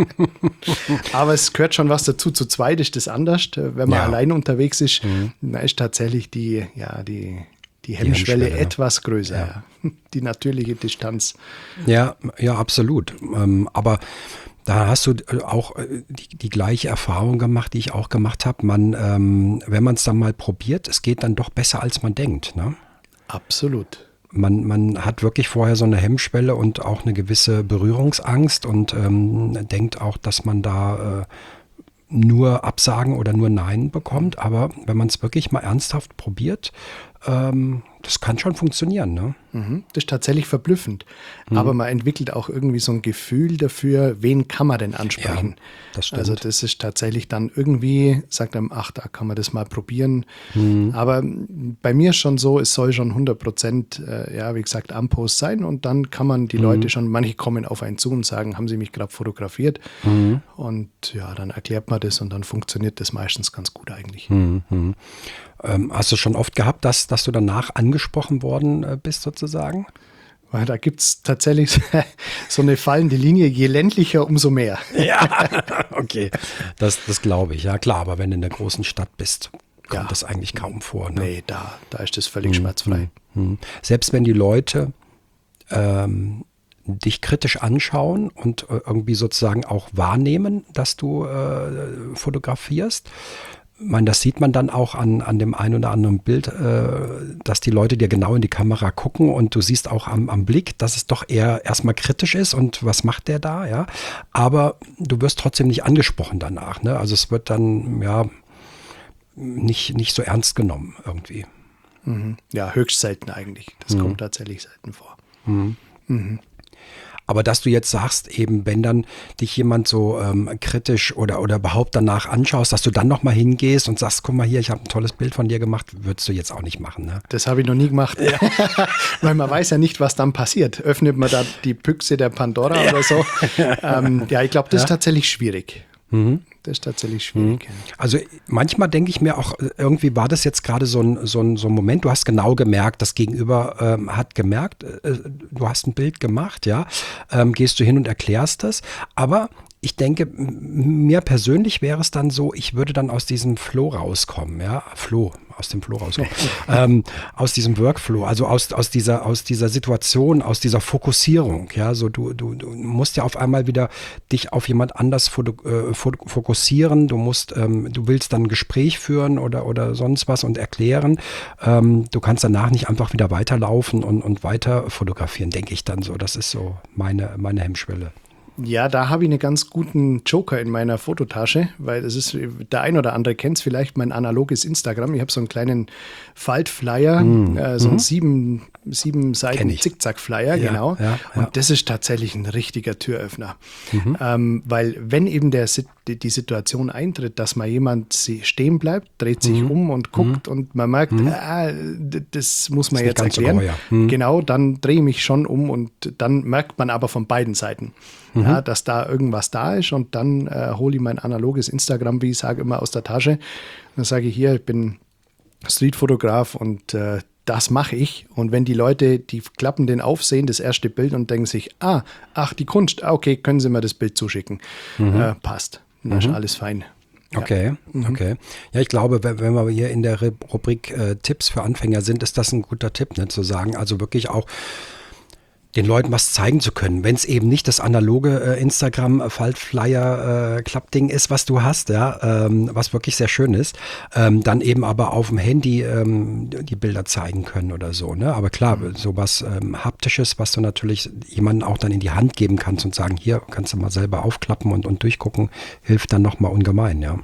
Aber es gehört schon was dazu. Zu zweit ist das anders. Wenn man allein unterwegs ist, dann ist tatsächlich die Hemmschwelle etwas größer, ja. Die natürliche Distanz. Ja, absolut. Aber da hast du auch die gleiche Erfahrung gemacht, die ich auch gemacht habe. Wenn man es dann mal probiert, es geht dann doch besser, als man denkt, ne? Absolut. Man hat wirklich vorher so eine Hemmschwelle und auch eine gewisse Berührungsangst und denkt auch, dass man da nur Absagen oder nur Nein bekommt. Aber wenn man es wirklich mal ernsthaft probiert, das kann schon funktionieren, ne? Das ist tatsächlich verblüffend. Aber man entwickelt auch irgendwie so ein Gefühl dafür, wen kann man denn ansprechen. Ja, das stimmt. Also das ist tatsächlich dann irgendwie, sagt einem, ach, da kann man das mal probieren. Aber bei mir ist schon so, es soll schon 100%, ja, wie gesagt, am Post sein. Und dann kann man die Leute schon, manche kommen auf einen zu und sagen, haben sie mich gerade fotografiert? Und ja, dann erklärt man das und dann funktioniert das meistens ganz gut eigentlich. Hast du schon oft gehabt, dass du danach angesprochen worden bist sozusagen? Weil da gibt es tatsächlich so eine fallende Linie, je ländlicher, umso mehr. Ja, okay, das glaube ich. Ja klar, aber wenn du in der großen Stadt bist, kommt Ja. das eigentlich kaum vor. Ne? Nee, da ist das völlig schmerzfrei. Selbst wenn die Leute dich kritisch anschauen und irgendwie sozusagen auch wahrnehmen, dass du fotografierst. Ich meine, das sieht man dann auch an dem einen oder anderen Bild, dass die Leute dir genau in die Kamera gucken und du siehst auch am Blick, dass es doch eher erstmal kritisch ist und was macht der da, ja. Aber du wirst trotzdem nicht angesprochen danach, ne? Also es wird dann, ja, nicht so ernst genommen irgendwie. Ja, höchst selten eigentlich. Das kommt tatsächlich selten vor. Aber dass du jetzt sagst, eben wenn dann dich jemand so kritisch oder überhaupt danach anschaust, dass du dann nochmal hingehst und sagst, guck mal hier, ich habe ein tolles Bild von dir gemacht, würdest du jetzt auch nicht machen, ne? Das habe ich noch nie gemacht. Ja. Weil man weiß ja nicht, was dann passiert. Öffnet man da die Büchse der Pandora oder so? Ja, ich glaube, das ist tatsächlich schwierig. Das ist tatsächlich schwierig. Also manchmal denke ich mir auch, irgendwie war das jetzt gerade so ein Moment, du hast genau gemerkt, das Gegenüber hat gemerkt, du hast ein Bild gemacht, ja, gehst du hin und erklärst das, aber ich denke, mir persönlich wäre es dann so, ich würde dann aus diesem Flow rauskommen, ja, aus dem Flow rauskommen, aus diesem Workflow, also aus dieser Situation, aus dieser Fokussierung, ja, so du musst ja auf einmal wieder dich auf jemand anders fokussieren, du willst dann ein Gespräch führen oder sonst was und erklären, du kannst danach nicht einfach wieder weiterlaufen und weiter fotografieren, denke ich dann so, das ist so meine Hemmschwelle. Ja, da habe ich einen ganz guten Joker in meiner Fototasche, weil das ist, der ein oder andere kennt es vielleicht, mein analoges Instagram. Ich habe so einen kleinen Faltflyer, so einen sieben Seiten Zickzack-Flyer, Ja, genau. ja. Und das ist tatsächlich ein richtiger Türöffner. Weil wenn eben die Situation eintritt, dass mal jemand stehen bleibt, dreht sich um und guckt und man merkt, das muss man Ist jetzt nicht ganz so erklären. geheuer. Genau, dann drehe ich mich schon um und dann merkt man aber von beiden Seiten, ja, dass da irgendwas da ist und dann hole ich mein analoges Instagram, wie ich sage, immer aus der Tasche. Dann sage ich hier, ich bin Streetfotograf und das mache ich. Und wenn die Leute, die klappen den auf, sehen das erste Bild und denken sich, ach, die Kunst, okay, können Sie mir das Bild zuschicken. Passt. Dann ist alles fein. Okay, okay. Ja, ich glaube, wenn wir hier in der Rubrik Tipps für Anfänger sind, ist das ein guter Tipp, ne, zu sagen, also wirklich auch den Leuten was zeigen zu können, wenn es eben nicht das analoge Instagram-Faltflyer-Klappding ist, was du hast, ja, was wirklich sehr schön ist, dann eben aber auf dem Handy die Bilder zeigen können oder so, ne? Aber klar, sowas Haptisches, was du natürlich jemandem auch dann in die Hand geben kannst und sagen, hier kannst du mal selber aufklappen und durchgucken, hilft dann nochmal ungemein, ja.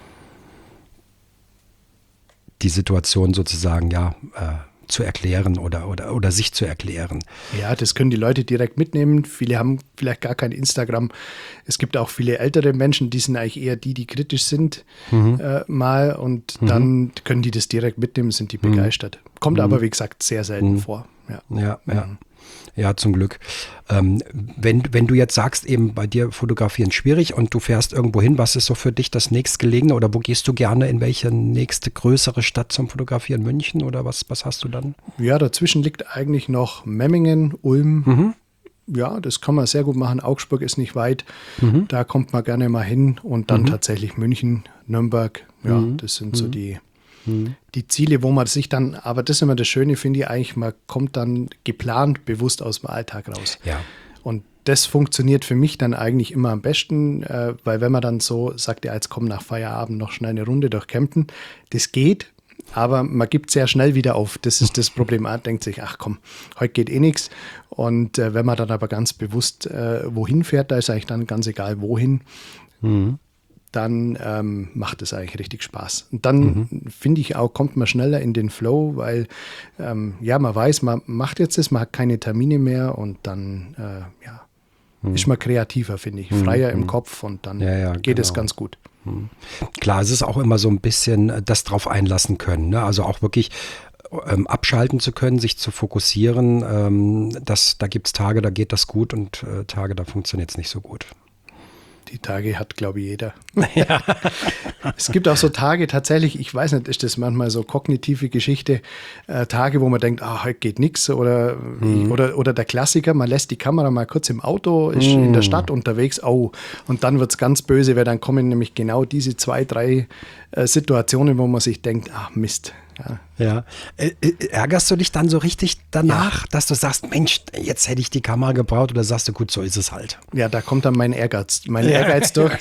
Die Situation sozusagen, ja, zu erklären oder sich zu erklären. Ja, das können die Leute direkt mitnehmen. Viele haben vielleicht gar kein Instagram. Es gibt auch viele ältere Menschen, die sind eigentlich eher die kritisch sind mal und dann können die das direkt mitnehmen, sind die begeistert. Kommt aber, wie gesagt, sehr selten vor. Ja. Ja, zum Glück. Wenn du jetzt sagst, eben bei dir fotografieren schwierig und du fährst irgendwo hin, was ist so für dich das nächstgelegene oder wo gehst du gerne, in welche nächste größere Stadt zum Fotografieren? München oder was hast du dann? Ja, dazwischen liegt eigentlich noch Memmingen, Ulm. Ja, das kann man sehr gut machen. Augsburg ist nicht weit. Da kommt man gerne mal hin und dann tatsächlich München, Nürnberg. Ja, das sind so die Ziele, wo man sich dann, aber das ist immer das Schöne, finde ich eigentlich, man kommt dann geplant bewusst aus dem Alltag raus. Ja. Und das funktioniert für mich dann eigentlich immer am besten, weil wenn man dann so sagt, ja, jetzt komm nach Feierabend noch schnell eine Runde durch Kempten, das geht, aber man gibt sehr schnell wieder auf. Das ist das Problem. Man denkt sich, ach komm, heute geht eh nichts. Und wenn man dann aber ganz bewusst wohin fährt, da ist eigentlich dann ganz egal wohin, dann macht es eigentlich richtig Spaß. Und dann finde ich auch, kommt man schneller in den Flow, weil man weiß, man macht jetzt das, man hat keine Termine mehr und dann ist man kreativer, finde ich, freier im Kopf und dann geht es ganz gut. Klar, es ist auch immer so ein bisschen das drauf einlassen können, ne? Also auch wirklich abschalten zu können, sich zu fokussieren. Da gibt es Tage, da geht das gut und Tage, da funktioniert es nicht so gut. Die Tage hat, glaube ich, jeder. Ja. Es gibt auch so Tage tatsächlich, ich weiß nicht, ist das manchmal so kognitive Geschichte, Tage, wo man denkt, heute geht nichts oder der Klassiker, man lässt die Kamera mal kurz im Auto, ist in der Stadt unterwegs, und dann wird es ganz böse, weil dann kommen nämlich genau diese 2, 3 Situationen, wo man sich denkt, Mist. Ja. Ärgerst du dich dann so richtig danach, dass du sagst, Mensch, jetzt hätte ich die Kamera gebraucht, oder sagst du, gut, so ist es halt? Ja, da kommt dann mein Ehrgeiz durch,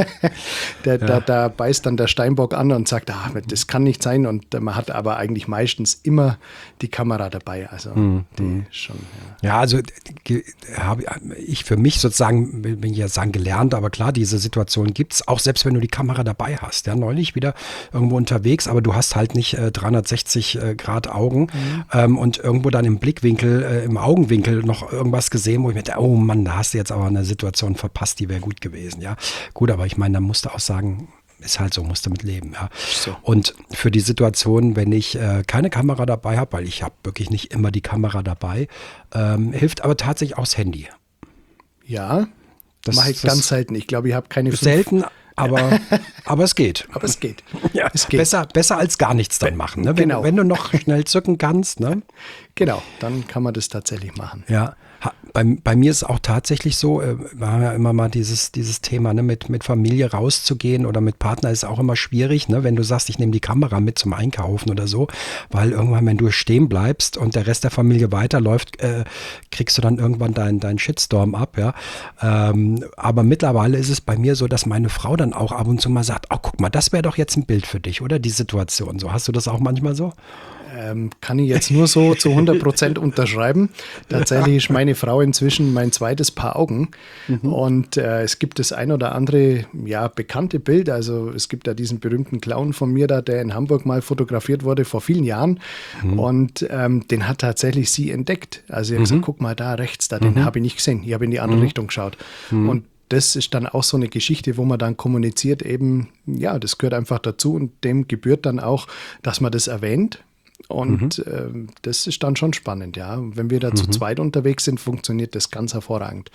da beißt dann der Steinbock an und sagt, das kann nicht sein, und man hat aber eigentlich meistens immer die Kamera dabei, also die schon. Ja, also habe ich für mich sozusagen, will ich ja sagen, gelernt, aber klar, diese Situation gibt es, auch selbst wenn du die Kamera dabei hast. Ja, neulich wieder irgendwo unterwegs, aber du hast halt nicht 360 Grad Augen und irgendwo dann im Blickwinkel, im Augenwinkel noch irgendwas gesehen, wo ich mir dachte, oh Mann, da hast du jetzt aber eine Situation verpasst, die wäre gut gewesen. Ja, gut, aber ich meine, da musst du auch sagen, ist halt so, musst du mit leben. Ja. So. Und für die Situation, wenn ich keine Kamera dabei habe, weil ich habe wirklich nicht immer die Kamera dabei, hilft aber tatsächlich auch das Handy. Ja, das mache ich ganz selten. Ich glaube, ich habe keine selten, aber es geht. Aber es geht. Ja, es geht. Besser als gar nichts dann machen. Ne? Genau. Wenn du noch schnell zücken kannst. Ne? Genau, dann kann man das tatsächlich machen. Ja. Bei mir ist auch tatsächlich so, wir haben ja immer mal dieses Thema, ne, mit Familie rauszugehen oder mit Partner ist auch immer schwierig, ne, wenn du sagst, ich nehme die Kamera mit zum Einkaufen oder so, weil irgendwann, wenn du stehen bleibst und der Rest der Familie weiterläuft, kriegst du dann irgendwann deinen Shitstorm ab, ja. Aber mittlerweile ist es bei mir so, dass meine Frau dann auch ab und zu mal sagt, guck mal, das wäre doch jetzt ein Bild für dich, oder die Situation so. Hast du das auch manchmal so? Kann ich jetzt nur so zu 100% unterschreiben. Tatsächlich ist meine Frau inzwischen mein zweites Paar Augen. Und es gibt das ein oder andere bekannte Bild. Also es gibt da diesen berühmten Clown von mir da, der in Hamburg mal fotografiert wurde vor vielen Jahren. Und den hat tatsächlich sie entdeckt. Also sie hat gesagt, guck mal da rechts, den habe ich nicht gesehen. Ich habe in die andere Richtung geschaut. Und das ist dann auch so eine Geschichte, wo man dann kommuniziert eben, das gehört einfach dazu und dem gebührt dann auch, dass man das erwähnt. Und das ist dann schon spannend, ja. Wenn wir da zu zweit unterwegs sind, funktioniert das ganz hervorragend.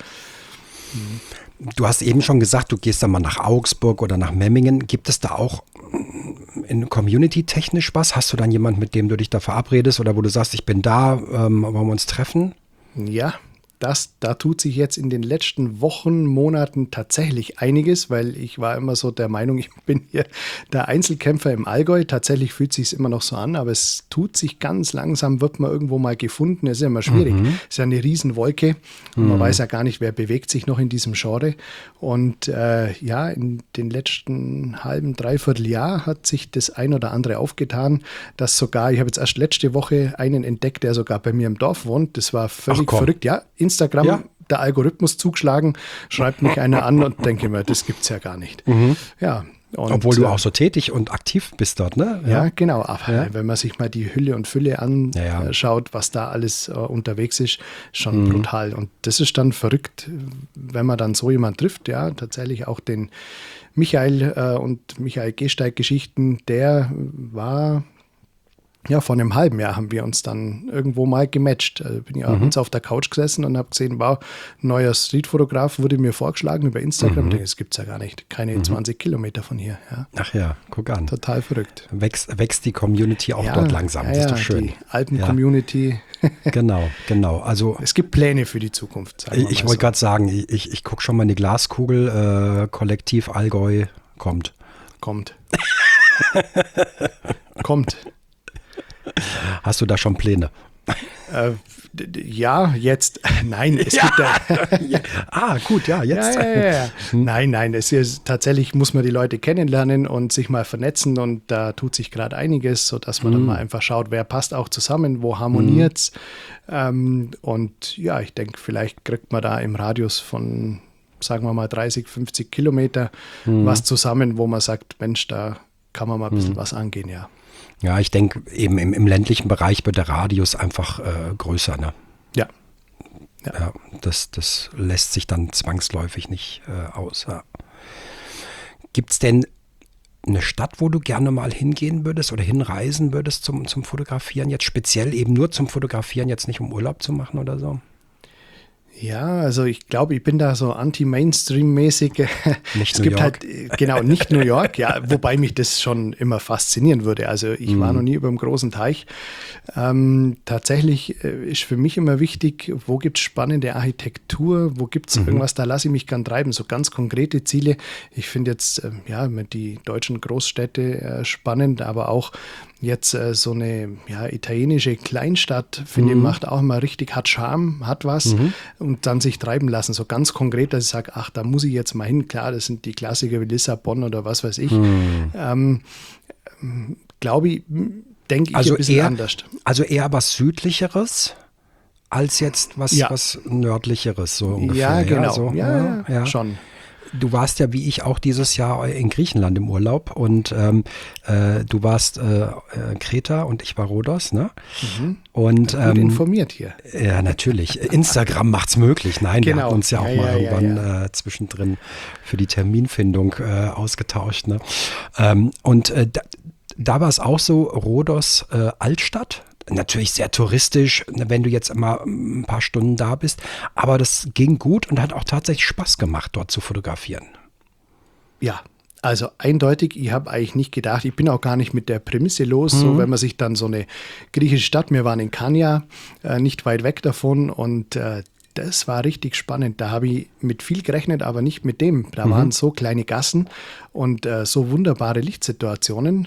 Du hast eben schon gesagt, du gehst dann mal nach Augsburg oder nach Memmingen. Gibt es da auch in Community-technisch was? Hast du dann jemanden, mit dem du dich da verabredest oder wo du sagst, ich bin da, wollen wir uns treffen? Ja, da tut sich jetzt in den letzten Wochen, Monaten tatsächlich einiges, weil ich war immer so der Meinung, ich bin hier der Einzelkämpfer im Allgäu. Tatsächlich fühlt sich es immer noch so an, aber es tut sich ganz langsam, wird man irgendwo mal gefunden. Es ist ja immer schwierig. Es ist ja eine Riesenwolke. Und man weiß ja gar nicht, wer bewegt sich noch in diesem Genre. Und in den letzten halben, dreiviertel Jahr hat sich das ein oder andere aufgetan, dass sogar, ich habe jetzt erst letzte Woche einen entdeckt, der sogar bei mir im Dorf wohnt. Das war völlig verrückt. Ja, Instagram, der Algorithmus zugeschlagen, schreibt mich einer an und denke mir, das gibt's ja gar nicht. Ja. Und, obwohl du auch so tätig und aktiv bist dort, ne? Ja, genau. Aber wenn man sich mal die Hülle und Fülle anschaut, was da alles unterwegs ist, schon brutal. Und das ist dann verrückt, wenn man dann so jemanden trifft. Ja, tatsächlich auch den Michael und Michael Gehsteig-Geschichten, der war... Ja, vor einem halben Jahr haben wir uns dann irgendwo mal gematcht. Also bin ich abends auf der Couch gesessen und habe gesehen, wow, ein neuer Streetfotograf wurde mir vorgeschlagen über Instagram. Ich denke, das gibt es ja gar nicht. Keine 20 Kilometer von hier. Ja. Ach ja, guck an. Total verrückt. Wächst die Community auch dort langsam. Das ist doch schön. Die Alpen-Community. Genau. Also, es gibt Pläne für die Zukunft. Ich wollte gerade sagen, ich gucke schon mal in die Glaskugel. Kollektiv Allgäu kommt. Kommt. Hast du da schon Pläne? Ja, jetzt. Nein, es gibt da. Gut, ja, jetzt. Ja. Nein, es ist tatsächlich, muss man die Leute kennenlernen und sich mal vernetzen und da tut sich gerade einiges, sodass man dann mal einfach schaut, wer passt auch zusammen, wo harmoniert's. Und ja, ich denke, vielleicht kriegt man da im Radius von, sagen wir mal, 30, 50 Kilometer was zusammen, wo man sagt, Mensch, da kann man mal ein bisschen was angehen, ja. Ja, ich denke, eben im ländlichen Bereich wird der Radius einfach größer, ne? Ja. Ja, das lässt sich dann zwangsläufig nicht aus. Ja. Gibt es denn eine Stadt, wo du gerne mal hingehen würdest oder hinreisen würdest zum Fotografieren? Jetzt speziell eben nur zum Fotografieren, jetzt nicht um Urlaub zu machen oder so? Ja, also ich glaube, ich bin da so anti-Mainstream-mäßig. Nicht Es New gibt York. halt, genau, nicht New York, ja, wobei mich das schon immer faszinieren würde. Also ich war noch nie über dem großen Teich. Tatsächlich ist für mich immer wichtig, wo gibt es spannende Architektur, wo gibt es irgendwas, da lasse ich mich gern treiben, so ganz konkrete Ziele. Ich finde jetzt, die deutschen Großstädte spannend, aber auch jetzt so eine italienische Kleinstadt, finde ich, macht auch immer richtig, hat Charme, hat was und dann sich treiben lassen. So ganz konkret, dass ich sage, ach, da muss ich jetzt mal hin. Klar, das sind die Klassiker wie Lissabon oder was weiß ich. Glaube ich, denke ich Also ein bisschen eher, anders. also eher was Südlicheres als jetzt was Nördlicheres, so ungefähr. Ja, genau. So, Ja, schon. Du warst ja wie ich auch dieses Jahr in Griechenland im Urlaub und du warst Kreta und ich war Rhodos, ne? Und Gut informiert hier. ja, natürlich. Instagram macht's möglich. Nein, wir Genau. hatten uns ja auch mal Ja. irgendwann zwischendrin für die Terminfindung ausgetauscht. Ne? Da war es auch so, Rhodos Altstadt. Natürlich sehr touristisch, wenn du jetzt immer ein paar Stunden da bist. Aber das ging gut und hat auch tatsächlich Spaß gemacht, dort zu fotografieren. Ja, also eindeutig, ich habe eigentlich nicht gedacht, ich bin auch gar nicht mit der Prämisse los, so wenn man sich dann so eine griechische Stadt, wir waren in Chania, nicht weit weg davon und das war richtig spannend. Da habe ich mit viel gerechnet, aber nicht mit dem. Da waren so kleine Gassen und so wunderbare Lichtsituationen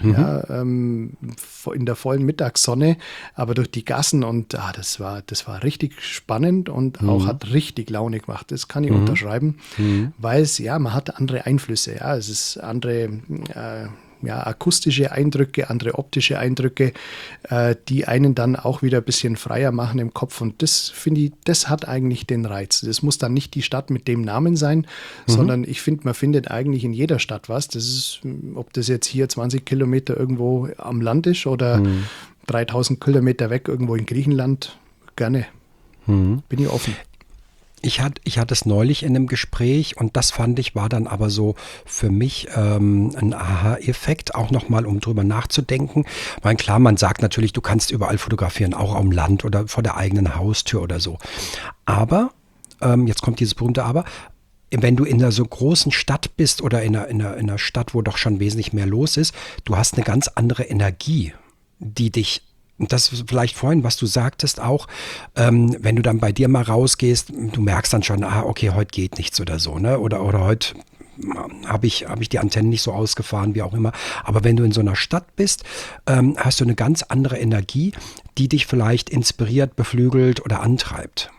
in der vollen Mittagssonne, aber durch die Gassen und das war richtig spannend und auch hat richtig Laune gemacht. Das kann ich unterschreiben, weil es, man hat andere Einflüsse. Ja, es ist andere akustische Eindrücke, andere optische Eindrücke, die einen dann auch wieder ein bisschen freier machen im Kopf. Und das, finde ich, das hat eigentlich den Reiz. Das muss dann nicht die Stadt mit dem Namen sein, sondern ich finde, man findet eigentlich in jeder Stadt was. Das ist, ob das jetzt hier 20 Kilometer irgendwo am Land ist oder 3000 Kilometer weg irgendwo in Griechenland, gerne. Bin ich offen. Ich hatte es neulich in einem Gespräch und das fand ich, war dann aber so für mich ein Aha-Effekt, auch nochmal, um drüber nachzudenken. Weil klar, man sagt natürlich, du kannst überall fotografieren, auch am Land oder vor der eigenen Haustür oder so. Aber, jetzt kommt dieses berühmte Aber, wenn du in einer so großen Stadt bist oder in einer Stadt, wo doch schon wesentlich mehr los ist, du hast eine ganz andere Energie, die dich. Und das ist vielleicht vorhin, was du sagtest auch, wenn du dann bei dir mal rausgehst, du merkst dann schon, okay, heute geht nichts oder so, ne? Oder heute habe ich die Antennen nicht so ausgefahren, wie auch immer. Aber wenn du in so einer Stadt bist, hast du eine ganz andere Energie, die dich vielleicht inspiriert, beflügelt oder antreibt.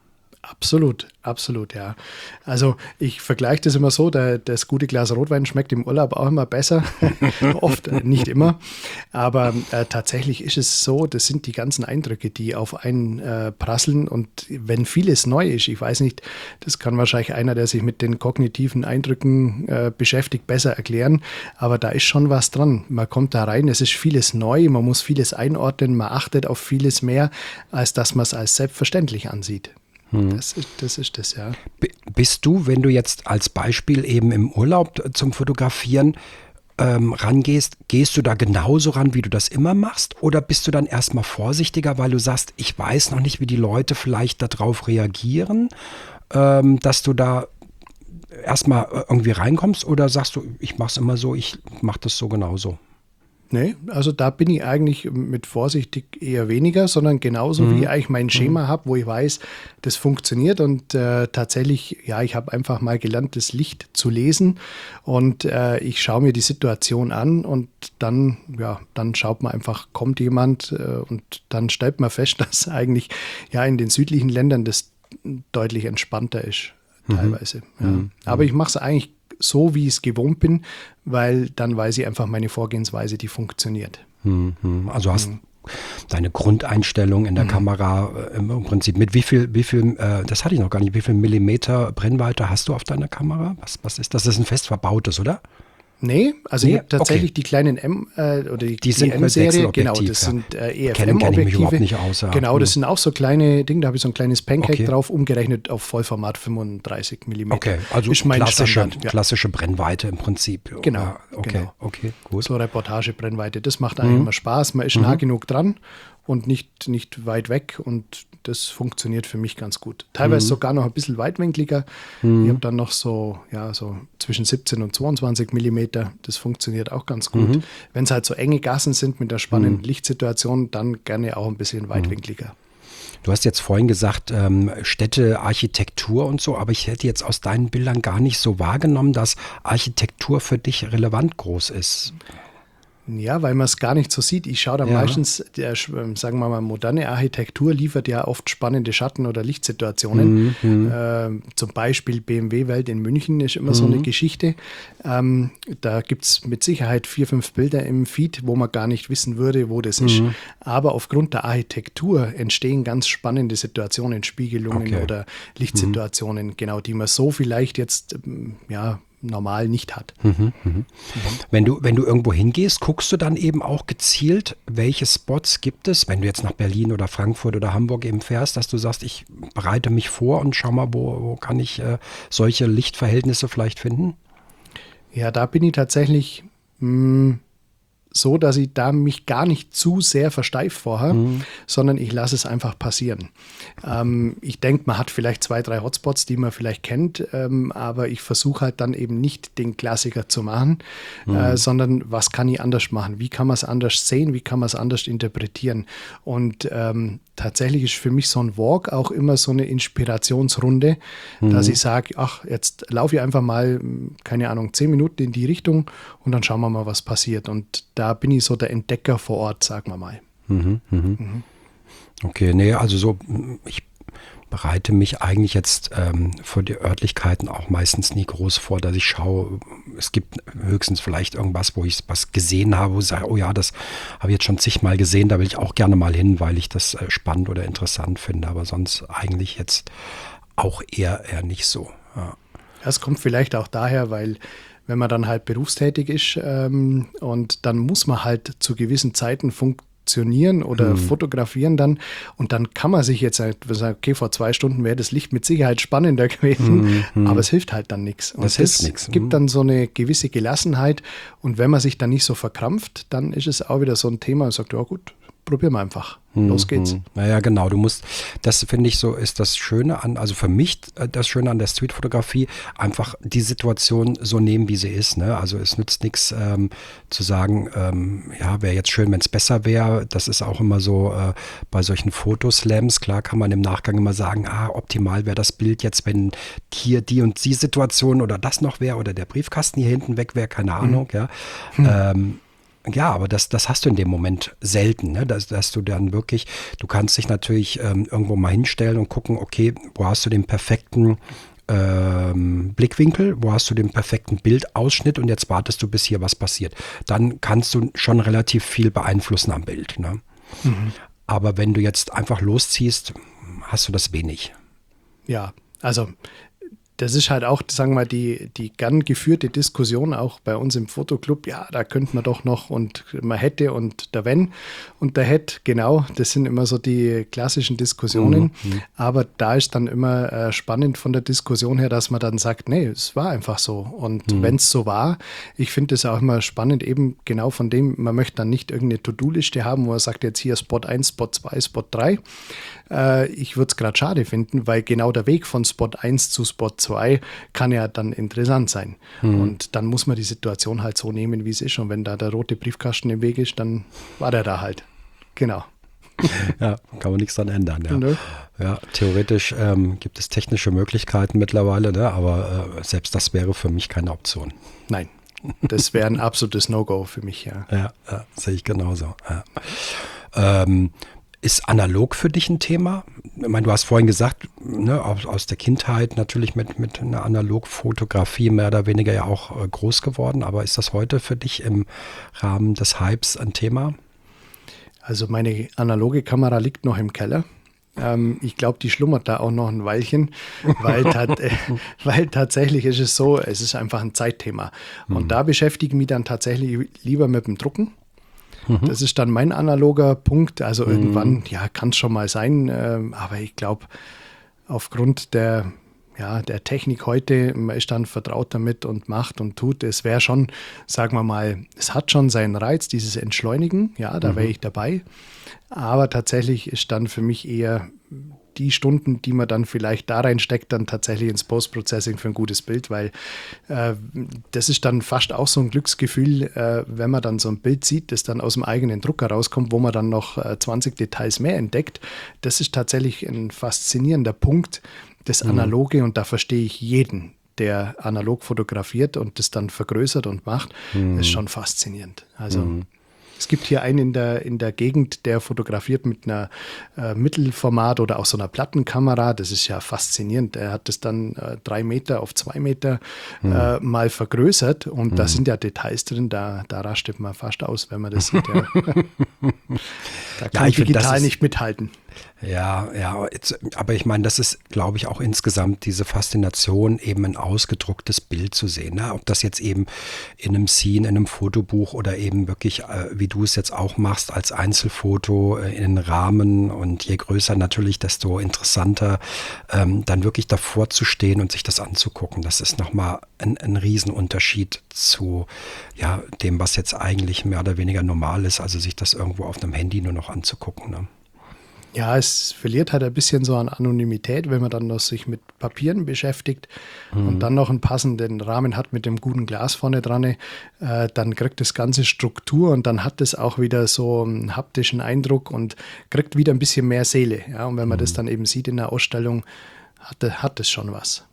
Absolut, ja. Also ich vergleiche das immer so, das gute Glas Rotwein schmeckt im Urlaub auch immer besser. Oft, nicht immer. Aber tatsächlich ist es so, das sind die ganzen Eindrücke, die auf einen prasseln. Und wenn vieles neu ist, ich weiß nicht, das kann wahrscheinlich einer, der sich mit den kognitiven Eindrücken beschäftigt, besser erklären. Aber da ist schon was dran. Man kommt da rein, es ist vieles neu, man muss vieles einordnen, man achtet auf vieles mehr, als dass man es als selbstverständlich ansieht. Das ist das, ja. Bist du, wenn du jetzt als Beispiel eben im Urlaub zum Fotografieren rangehst, gehst du da genauso ran, wie du das immer machst? Oder bist du dann erstmal vorsichtiger, weil du sagst, ich weiß noch nicht, wie die Leute vielleicht darauf reagieren, dass du da erstmal irgendwie reinkommst? Oder sagst du, ich mache es immer so, ich mache das so genauso? Nee, also da bin ich eigentlich mit vorsichtig eher weniger, sondern genauso wie ich eigentlich mein Schema habe, wo ich weiß, das funktioniert und tatsächlich, ja, ich habe einfach mal gelernt, das Licht zu lesen und ich schaue mir die Situation an und dann schaut man einfach, kommt jemand und dann stellt man fest, dass eigentlich ja in den südlichen Ländern das deutlich entspannter ist, teilweise. Ja. Aber ich mache es eigentlich so, wie ich es gewohnt bin, weil dann weiß ich einfach meine Vorgehensweise, die funktioniert. Also hast deine Grundeinstellung in der Kamera im Prinzip mit wie viel, das hatte ich noch gar nicht, wie viel Millimeter Brennweite hast du auf deiner Kamera? Was ist das? Das ist ein fest verbautes, oder? Nee, also ich habe tatsächlich die kleinen oder die sind M-Serie, genau, das sind Kenn ich mich überhaupt nicht aus. Ja. Genau, das sind auch so kleine Dinge, da habe ich so ein kleines Pancake drauf, umgerechnet auf Vollformat 35 mm. Okay, also ist mein klassische Brennweite im Prinzip. Genau, ja, okay, gut. So Reportagebrennweite, das macht eigentlich immer Spaß, man ist nah genug dran und nicht weit weg und das funktioniert für mich ganz gut. Teilweise sogar noch ein bisschen weitwinkliger. Ich habe dann noch so zwischen 17 und 22 Millimeter. Das funktioniert auch ganz gut. Wenn es halt so enge Gassen sind mit der spannenden Lichtsituation, dann gerne auch ein bisschen weitwinkliger. Du hast jetzt vorhin gesagt, Städte, Architektur und so, aber ich hätte jetzt aus deinen Bildern gar nicht so wahrgenommen, dass Architektur für dich relevant groß ist. Ja, weil man es gar nicht so sieht. Ich schaue da meistens, sagen wir mal, moderne Architektur liefert ja oft spannende Schatten- oder Lichtsituationen. Zum Beispiel BMW-Welt in München ist immer so eine Geschichte. Da gibt es mit Sicherheit 4, 5 Bilder im Feed, wo man gar nicht wissen würde, wo das ist. Aber aufgrund der Architektur entstehen ganz spannende Situationen, Spiegelungen oder Lichtsituationen, genau, die man so vielleicht jetzt, normal nicht hat. Wenn du irgendwo hingehst, guckst du dann eben auch gezielt, welche Spots gibt es, wenn du jetzt nach Berlin oder Frankfurt oder Hamburg eben fährst, dass du sagst, ich bereite mich vor und schau mal, wo kann ich solche Lichtverhältnisse vielleicht finden? Ja, da bin ich tatsächlich so, dass ich da mich gar nicht zu sehr versteift vorher, sondern ich lasse es einfach passieren. Ich denke, man hat vielleicht 2, 3 Hotspots, die man vielleicht kennt, aber ich versuche halt dann eben nicht den Klassiker zu machen, sondern was kann ich anders machen? Wie kann man es anders sehen? Wie kann man es anders interpretieren? Und tatsächlich ist für mich so ein Walk auch immer so eine Inspirationsrunde, dass ich sage, ach, jetzt laufe ich einfach mal, keine Ahnung, 10 Minuten in die Richtung und dann schauen wir mal, was passiert. Und da bin ich so der Entdecker vor Ort, sagen wir mal. Okay, nee, also so, ich bereite mich eigentlich jetzt für die Örtlichkeiten auch meistens nie groß vor, dass ich schaue, es gibt höchstens vielleicht irgendwas, wo ich was gesehen habe, wo ich sage, oh ja, das habe ich jetzt schon zigmal gesehen, da will ich auch gerne mal hin, weil ich das spannend oder interessant finde, aber sonst eigentlich jetzt auch eher nicht so. Ja. Das kommt vielleicht auch daher, weil wenn man dann halt berufstätig ist und dann muss man halt zu gewissen Zeiten funktionieren oder fotografieren dann und dann kann man sich jetzt halt sagen, okay, vor 2 Stunden wäre das Licht mit Sicherheit spannender gewesen, aber es hilft halt dann nichts. Und das gibt dann so eine gewisse Gelassenheit und wenn man sich dann nicht so verkrampft, dann ist es auch wieder so ein Thema und sagt, ja gut, probieren wir einfach. Los geht's. Naja, genau. Das finde ich so, ist das Schöne an, also für mich das Schöne an der Streetfotografie, einfach die Situation so nehmen, wie sie ist. Ne? Also es nützt nichts zu sagen, wäre jetzt schön, wenn es besser wäre. Das ist auch immer so bei solchen Fotoslams. Klar kann man im Nachgang immer sagen, optimal wäre das Bild jetzt, wenn hier die und die Situation oder das noch wäre oder der Briefkasten hier hinten weg wäre, keine Ahnung. Ja. Ja, aber das hast du in dem Moment selten, ne? Dass du dann wirklich, du kannst dich natürlich irgendwo mal hinstellen und gucken, okay, wo hast du den perfekten Blickwinkel, wo hast du den perfekten Bildausschnitt und jetzt wartest du, bis hier was passiert. Dann kannst du schon relativ viel beeinflussen am Bild. Ne? Aber wenn du jetzt einfach losziehst, hast du das wenig. Ja, also das ist halt auch, sagen wir mal, die gern geführte Diskussion auch bei uns im Fotoclub. Ja, da könnte man doch noch und man hätte und der wenn und der hätte, genau. Das sind immer so die klassischen Diskussionen. Aber da ist dann immer spannend von der Diskussion her, dass man dann sagt, nee, es war einfach so. Und wenn es so war, ich finde es auch immer spannend, eben genau von dem, man möchte dann nicht irgendeine To-Do-Liste haben, wo man sagt, jetzt hier Spot 1, Spot 2, Spot 3. Ich würde es gerade schade finden, weil genau der Weg von Spot 1 zu Spot 2 2 kann ja dann interessant sein. Und dann muss man die Situation halt so nehmen, wie es ist. Und wenn da der rote Briefkasten im Weg ist, dann war der da halt. Genau. Ja, kann man nichts dran ändern. Ja, Nö. ja, theoretisch gibt es technische Möglichkeiten mittlerweile, ne? Aber selbst das wäre für mich keine Option. Nein, das wäre ein absolutes No-Go für mich, ja. Ja, sehe ich genauso. Ja. Ist analog für dich ein Thema? Ich meine, du hast vorhin gesagt, ne, aus der Kindheit natürlich mit einer Analogfotografie mehr oder weniger ja auch groß geworden, aber ist das heute für dich im Rahmen des Hypes ein Thema? Also meine analoge Kamera liegt noch im Keller. Ich glaube, die schlummert da auch noch ein Weilchen, weil tatsächlich ist es so, es ist einfach ein Zeitthema. Und da beschäftige ich mich dann tatsächlich lieber mit dem Drucken. Das ist dann mein analoger Punkt. Also irgendwann, ja, kann es schon mal sein, aber ich glaube, aufgrund der Technik heute, man ist dann vertraut damit und macht und tut. Es wäre schon, sagen wir mal, es hat schon seinen Reiz, dieses Entschleunigen, ja, da wäre ich dabei. Aber tatsächlich ist dann für mich eher die Stunden, die man dann vielleicht da reinsteckt, dann tatsächlich ins Post-Processing für ein gutes Bild, weil das ist dann fast auch so ein Glücksgefühl, wenn man dann so ein Bild sieht, das dann aus dem eigenen Drucker rauskommt, wo man dann noch 20 Details mehr entdeckt. Das ist tatsächlich ein faszinierender Punkt, das Analoge, und da verstehe ich jeden, der analog fotografiert und das dann vergrößert und macht, ist schon faszinierend. Also es gibt hier einen in der Gegend, der fotografiert mit einer Mittelformat oder auch so einer Plattenkamera. Das ist ja faszinierend. Er hat das dann 3 Meter auf 2 Meter mal vergrößert und da sind ja Details drin, da rastet man fast aus, wenn man das sieht. Ja. Da kann ich digital nicht mithalten. Ja, aber ich meine, das ist, glaube ich, auch insgesamt diese Faszination, eben ein ausgedrucktes Bild zu sehen. Ne? Ob das jetzt eben in einem Scene, in einem Fotobuch oder eben wirklich, wie du es jetzt auch machst, als Einzelfoto in den Rahmen, und je größer natürlich, desto interessanter, dann wirklich davor zu stehen und sich das anzugucken. Das ist nochmal ein Riesenunterschied zu dem, was jetzt eigentlich mehr oder weniger normal ist, also sich das irgendwo auf einem Handy nur noch anzugucken. Ne? Ja, es verliert halt ein bisschen so an Anonymität, wenn man dann noch sich mit Papieren beschäftigt und dann noch einen passenden Rahmen hat mit dem guten Glas vorne dran, dann kriegt das Ganze Struktur und dann hat es auch wieder so einen haptischen Eindruck und kriegt wieder ein bisschen mehr Seele. Ja, und wenn man das dann eben sieht in der Ausstellung, hat es schon was.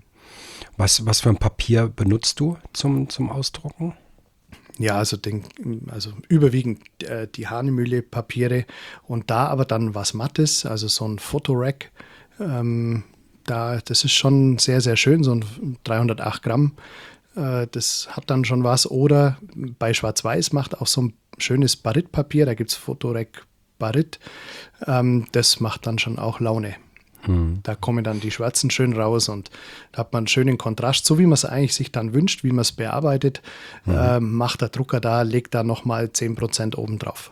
Was für ein Papier benutzt du zum Ausdrucken? Ja, also überwiegend die Hahnemühle-Papiere und da aber dann was Mattes, also so ein Fotorack. Das ist schon sehr, sehr schön, so ein 308 Gramm. Das hat dann schon was. Oder bei Schwarz-Weiß macht auch so ein schönes Barit-Papier, da gibt es Fotorack Barit. Das macht dann schon auch Laune. Da kommen dann die Schwarzen schön raus und da hat man einen schönen Kontrast, so wie man es eigentlich sich dann wünscht, wie man es bearbeitet, macht der Drucker da, legt da nochmal 10% oben drauf.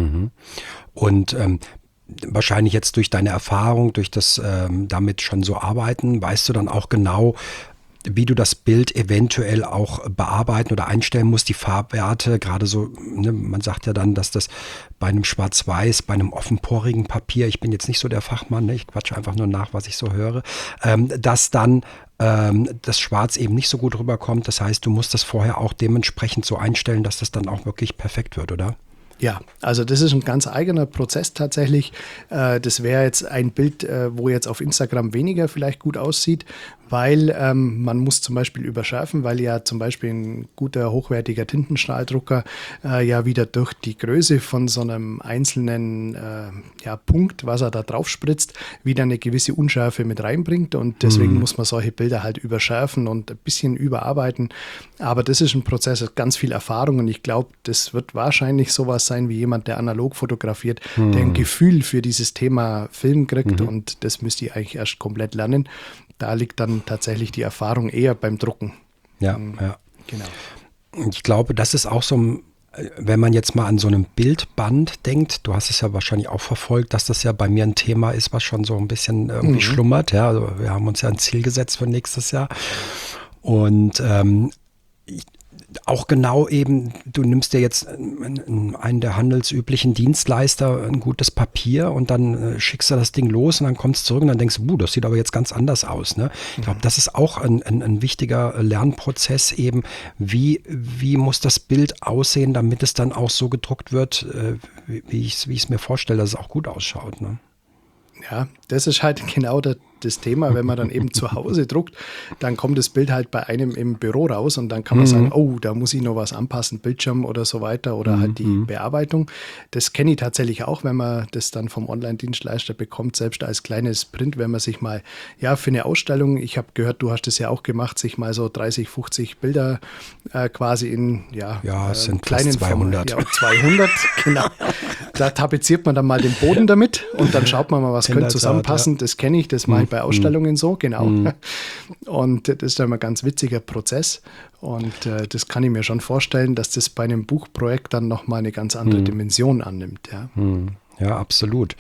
Und wahrscheinlich jetzt durch deine Erfahrung, durch das damit schon so arbeiten, weißt du dann auch genau, wie du das Bild eventuell auch bearbeiten oder einstellen musst, die Farbwerte, gerade so, ne, man sagt ja dann, dass das bei einem Schwarz-Weiß, bei einem offenporigen Papier, ich bin jetzt nicht so der Fachmann, ne, ich quatsche einfach nur nach, was ich so höre, dass dann das Schwarz eben nicht so gut rüberkommt. Das heißt, du musst das vorher auch dementsprechend so einstellen, dass das dann auch wirklich perfekt wird, oder? Ja, also das ist ein ganz eigener Prozess tatsächlich. Das wäre jetzt ein Bild, wo jetzt auf Instagram weniger vielleicht gut aussieht, weil man muss zum Beispiel überschärfen, weil ja zum Beispiel ein guter, hochwertiger Tintenstrahldrucker ja wieder durch die Größe von so einem einzelnen Punkt, was er da drauf spritzt, wieder eine gewisse Unschärfe mit reinbringt und deswegen muss man solche Bilder halt überschärfen und ein bisschen überarbeiten. Aber das ist ein Prozess, hat ganz viel Erfahrung und ich glaube, das wird wahrscheinlich sowas sein wie jemand, der analog fotografiert, der ein Gefühl für dieses Thema Film kriegt und das müsste ich eigentlich erst komplett lernen. Da liegt dann tatsächlich die Erfahrung eher beim Drucken. Ja. Genau. Ich glaube, das ist auch so, wenn man jetzt mal an so einem Bildband denkt, du hast es ja wahrscheinlich auch verfolgt, dass das ja bei mir ein Thema ist, was schon so ein bisschen irgendwie schlummert. Ja, also wir haben uns ja ein Ziel gesetzt für nächstes Jahr. Und auch genau eben, du nimmst dir jetzt einen der handelsüblichen Dienstleister ein gutes Papier und dann schickst du das Ding los und dann kommst du zurück und dann denkst du, das sieht aber jetzt ganz anders aus. Ne? Ich glaube, das ist auch ein wichtiger Lernprozess eben. Wie muss das Bild aussehen, damit es dann auch so gedruckt wird, wie ich es mir vorstelle, dass es auch gut ausschaut. Ne? Ja, das ist halt genau das Thema, wenn man dann eben zu Hause druckt, dann kommt das Bild halt bei einem im Büro raus und dann kann man sagen, oh, da muss ich noch was anpassen, Bildschirm oder so weiter oder halt die Bearbeitung. Das kenne ich tatsächlich auch, wenn man das dann vom Online-Dienstleister bekommt, selbst als kleines Print, wenn man sich mal, ja, für eine Ausstellung, ich habe gehört, du hast es ja auch gemacht, sich mal so 30, 50 Bilder quasi in, es sind kleinen 200. 200, genau. Da tapeziert man dann mal den Boden damit und dann schaut man mal, was könnte zusammenpassen. Das kenne ich, das mache ich bei Ausstellungen so, genau. Und das ist dann immer ein ganz witziger Prozess. Und das kann ich mir schon vorstellen, dass das bei einem Buchprojekt dann nochmal eine ganz andere Dimension annimmt. Ja, ja, absolut.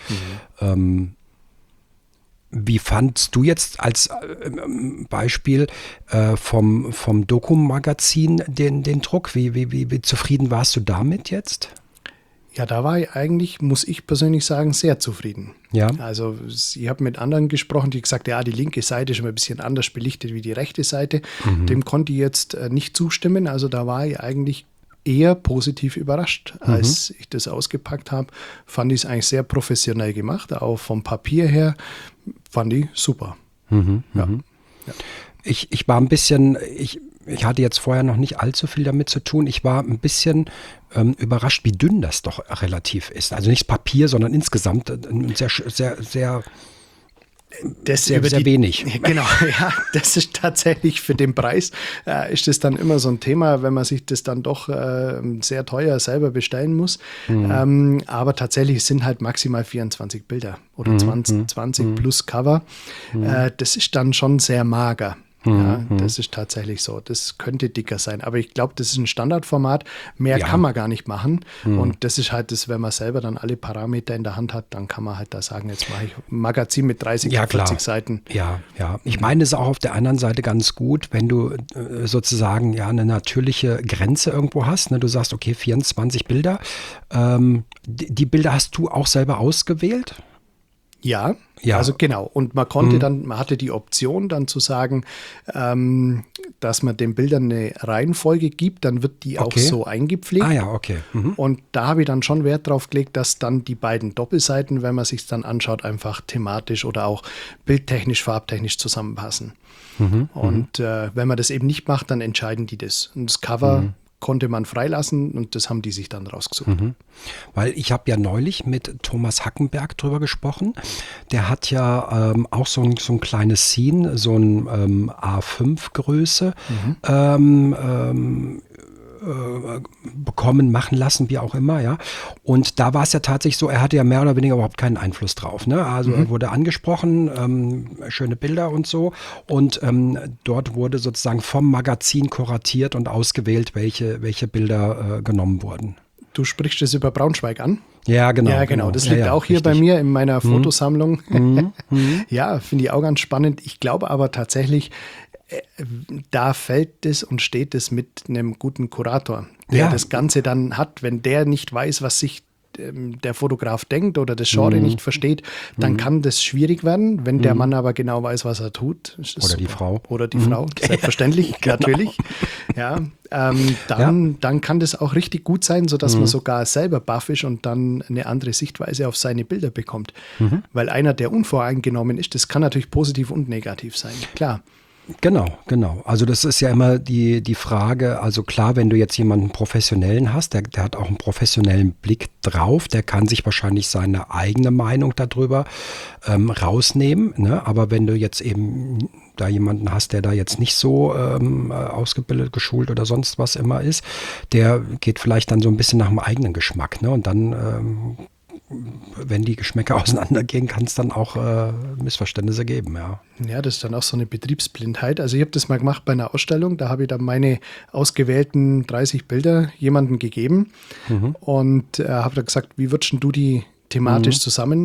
Wie fandst du jetzt als Beispiel vom Doku-Magazin den Druck? Wie zufrieden warst du damit jetzt? Ja, da war ich eigentlich, muss ich persönlich sagen, sehr zufrieden. Ja. Also ich habe mit anderen gesprochen, die gesagt, ja, die linke Seite ist immer ein bisschen anders belichtet wie die rechte Seite. Dem konnte ich jetzt nicht zustimmen. Also da war ich eigentlich eher positiv überrascht, als ich das ausgepackt habe. Fand ich es eigentlich sehr professionell gemacht, auch vom Papier her fand ich super. Ja. Ich war ein bisschen, ich hatte jetzt vorher noch nicht allzu viel damit zu tun. Ich war ein bisschen überrascht, wie dünn das doch relativ ist. Also nicht das Papier, sondern insgesamt sehr wenig. Genau, ja, das ist tatsächlich für den Preis, ist das dann immer so ein Thema, wenn man sich das dann doch sehr teuer selber bestellen muss. Aber tatsächlich sind halt maximal 24 Bilder oder 20 plus Cover. Das ist dann schon sehr mager. Ja, das ist tatsächlich so. Das könnte dicker sein. Aber ich glaube, das ist ein Standardformat. Mehr kann man gar nicht machen. Und das ist halt das, wenn man selber dann alle Parameter in der Hand hat, dann kann man halt da sagen, jetzt mache ich ein Magazin mit 30, 40 Seiten. Ja. Ich meine, es ist auch auf der anderen Seite ganz gut, wenn du sozusagen eine natürliche Grenze irgendwo hast. Ne? Du sagst, okay, 24 Bilder. Die Bilder hast du auch selber ausgewählt? Ja, also genau. Und man konnte dann, man hatte die Option dann zu sagen, dass man den Bildern eine Reihenfolge gibt, dann wird die auch so eingepflegt. Ah ja, okay. Und da habe ich dann schon Wert drauf gelegt, dass dann die beiden Doppelseiten, wenn man sich dann anschaut, einfach thematisch oder auch bildtechnisch, farbtechnisch zusammenpassen. Und wenn man das eben nicht macht, dann entscheiden die das. Und das Cover konnte man freilassen und das haben die sich dann rausgesucht. Weil ich habe ja neulich mit Thomas Hackenberg drüber gesprochen. Der hat ja auch so ein kleines Scene, so ein A5-Größe bekommen, machen lassen, wie auch immer, ja. Und da war es ja tatsächlich so, er hatte ja mehr oder weniger überhaupt keinen Einfluss drauf, ne? Also er wurde angesprochen, schöne Bilder und so. Und dort wurde sozusagen vom Magazin kuratiert und ausgewählt, welche Bilder genommen wurden. Du sprichst es über Braunschweig an? Ja, genau. Ja, genau. Das liegt auch hier richtig bei mir in meiner Fotosammlung. Ja, finde ich auch ganz spannend. Ich glaube aber tatsächlich, da fällt es und steht es mit einem guten Kurator, der das Ganze dann hat. Wenn der nicht weiß, was sich der Fotograf denkt oder das Genre nicht versteht, dann kann das schwierig werden. Wenn der Mann aber genau weiß, was er tut, ist das oder super. Die Frau. Oder die Frau, selbstverständlich, natürlich. Ja, dann kann das auch richtig gut sein, sodass man sogar selber baff ist und dann eine andere Sichtweise auf seine Bilder bekommt. Weil einer, der unvoreingenommen ist, das kann natürlich positiv und negativ sein, klar. Genau. Also das ist ja immer die Frage, also klar, wenn du jetzt jemanden Professionellen hast, der hat auch einen professionellen Blick drauf, der kann sich wahrscheinlich seine eigene Meinung darüber rausnehmen, ne? Aber wenn du jetzt eben da jemanden hast, der da jetzt nicht so ausgebildet, geschult oder sonst was immer ist, der geht vielleicht dann so ein bisschen nach dem eigenen Geschmack, ne? Und dann wenn die Geschmäcker auseinandergehen, kann es dann auch Missverständnisse geben, ja. Ja, das ist dann auch so eine Betriebsblindheit. Also ich habe das mal gemacht bei einer Ausstellung, da habe ich dann meine ausgewählten 30 Bilder jemandem gegeben und habe dann gesagt, wie würdest du die thematisch zusammenpacken?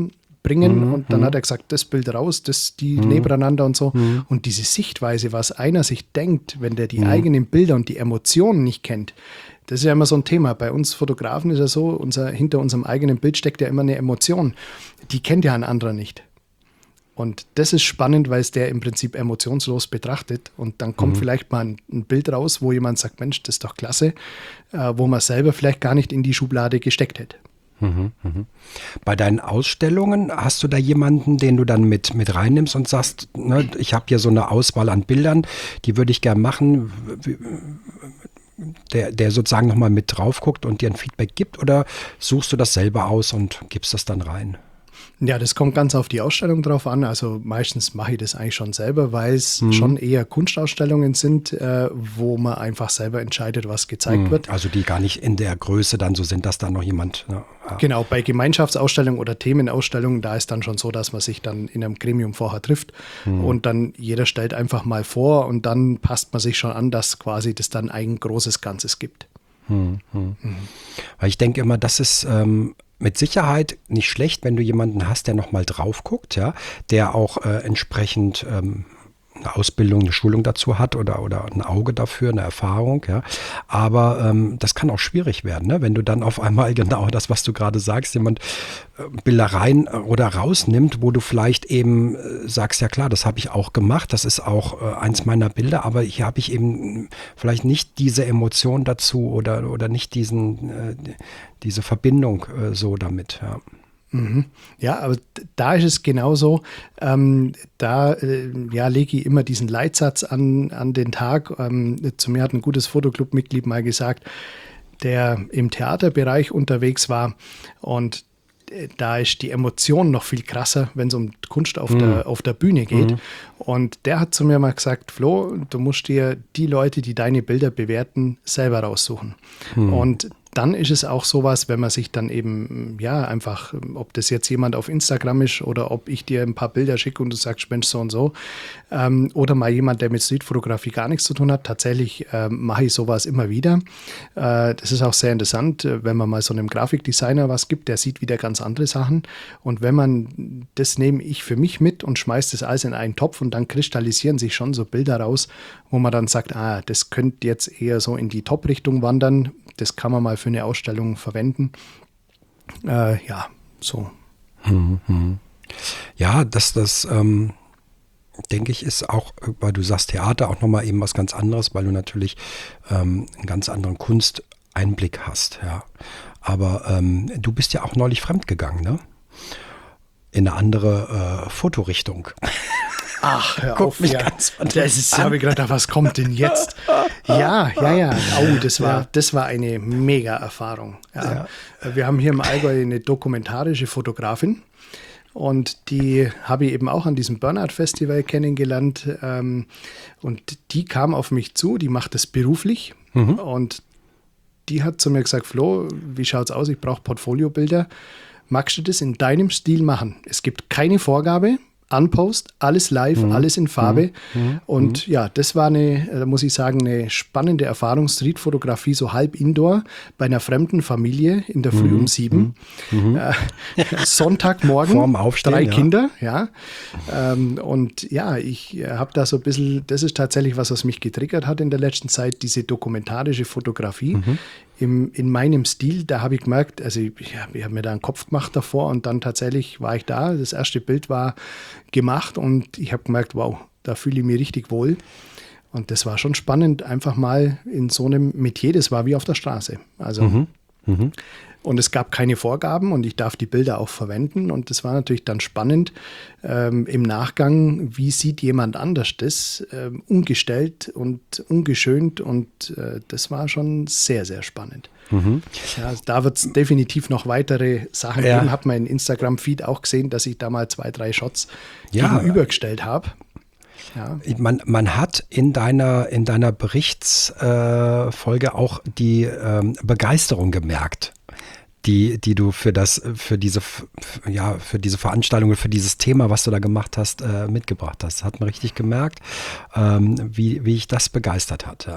bringen und dann hat er gesagt, das Bild raus, die nebeneinander und so. Und diese Sichtweise, was einer sich denkt, wenn der die eigenen Bilder und die Emotionen nicht kennt, das ist ja immer so ein Thema. Bei uns Fotografen ist ja so, hinter unserem eigenen Bild steckt ja immer eine Emotion. Die kennt ja ein anderer nicht. Und das ist spannend, weil es der im Prinzip emotionslos betrachtet. Und dann kommt vielleicht mal ein Bild raus, wo jemand sagt, Mensch, das ist doch klasse, wo man selber vielleicht gar nicht in die Schublade gesteckt hätte. Bei deinen Ausstellungen hast du da jemanden, den du dann mit reinnimmst und sagst, ne, ich habe hier so eine Auswahl an Bildern, die würde ich gerne machen, der sozusagen nochmal mit drauf guckt und dir ein Feedback gibt, oder suchst du das selber aus und gibst das dann rein? Ja, das kommt ganz auf die Ausstellung drauf an. Also meistens mache ich das eigentlich schon selber, weil es schon eher Kunstausstellungen sind, wo man einfach selber entscheidet, was gezeigt wird. Also die gar nicht in der Größe dann so sind, dass da noch jemand... Ja. Genau, bei Gemeinschaftsausstellungen oder Themenausstellungen, da ist dann schon so, dass man sich dann in einem Gremium vorher trifft und dann jeder stellt einfach mal vor und dann passt man sich schon an, dass quasi das dann ein großes Ganzes gibt. Weil ich denke immer, das ist... mit Sicherheit nicht schlecht, wenn du jemanden hast, der nochmal drauf guckt, ja, der auch entsprechend eine Ausbildung, eine Schulung dazu hat oder ein Auge dafür, eine Erfahrung, ja. Aber das kann auch schwierig werden, ne? Wenn du dann auf einmal genau das, was du gerade sagst, jemand Bilder rein oder rausnimmt, wo du vielleicht eben sagst, ja klar, das habe ich auch gemacht, das ist auch eins meiner Bilder, aber hier habe ich eben vielleicht nicht diese Emotion dazu oder nicht diese Verbindung so damit, ja. Ja, aber da ist es genauso. Lege ich immer diesen Leitsatz an den Tag. Zu mir hat ein gutes Fotoclub-Mitglied mal gesagt, der im Theaterbereich unterwegs war, und da ist die Emotion noch viel krasser, wenn es um Kunst auf der Bühne geht. Und der hat zu mir mal gesagt, Flo, du musst dir die Leute, die deine Bilder bewerten, selber raussuchen. Und dann ist es auch sowas, wenn man sich dann eben, ja, einfach, ob das jetzt jemand auf Instagram ist oder ob ich dir ein paar Bilder schicke und du sagst, Mensch, so und so, oder mal jemand, der mit Streetfotografie gar nichts zu tun hat. Tatsächlich mache ich sowas immer wieder. Das ist auch sehr interessant, wenn man mal so einem Grafikdesigner was gibt, der sieht wieder ganz andere Sachen. Und das nehme ich für mich mit und schmeiße das alles in einen Topf, und dann kristallisieren sich schon so Bilder raus, wo man dann sagt, das könnte jetzt eher so in die Top-Richtung wandern. Das kann man mal für eine Ausstellung verwenden. Ja, so. Ja, das denke ich, ist auch, weil du sagst Theater, auch nochmal eben was ganz anderes, weil du natürlich einen ganz anderen Kunsteinblick hast. Ja. Aber du bist ja auch neulich fremdgegangen, ne? In eine andere Fotorichtung. Ach, hör auf, mich ganz das habe ich gedacht, was kommt denn jetzt? Ja. Oh, das war eine Mega-Erfahrung. Ja. Wir haben hier im Allgäu eine dokumentarische Fotografin, und die habe ich eben auch an diesem Burnout-Festival kennengelernt. Und die kam auf mich zu, die macht das beruflich. Und die hat zu mir gesagt, Flo, wie schaut's aus? Ich brauche Portfoliobilder. Magst du das in deinem Stil machen? Es gibt keine Vorgabe. Unpost, alles live, alles in Farbe. Und ja, das war muss ich sagen, eine spannende Erfahrung. Streetfotografie, so halb indoor, bei einer fremden Familie in der Früh um 7. Sonntagmorgen, vorm Aufstehen, 3 Kinder. Ja. Und ja, ich habe da so ein bisschen, das ist tatsächlich was mich getriggert hat in der letzten Zeit, diese dokumentarische Fotografie. In meinem Stil, da habe ich gemerkt, also ich habe mir da einen Kopf gemacht davor, und dann tatsächlich war ich da. Das erste Bild war gemacht und ich habe gemerkt, wow, da fühle ich mich richtig wohl. Und das war schon spannend, einfach mal in so einem Metier, das war wie auf der Straße. Also und es gab keine Vorgaben und ich darf die Bilder auch verwenden, und das war natürlich dann spannend im Nachgang, wie sieht jemand anders das, umgestellt und ungeschönt, und das war schon sehr, sehr spannend. Ja, also da wird es definitiv noch weitere Sachen geben. Hat man in Instagram-Feed auch gesehen, dass ich da mal 2, 3 Shots gegenübergestellt habe. Ja. Man hat in deiner Berichtsfolge auch die Begeisterung gemerkt, die du für diese Veranstaltung, für dieses Thema, was du da gemacht hast, mitgebracht hast. Hat man richtig gemerkt, wie ich das begeistert hat. Ja.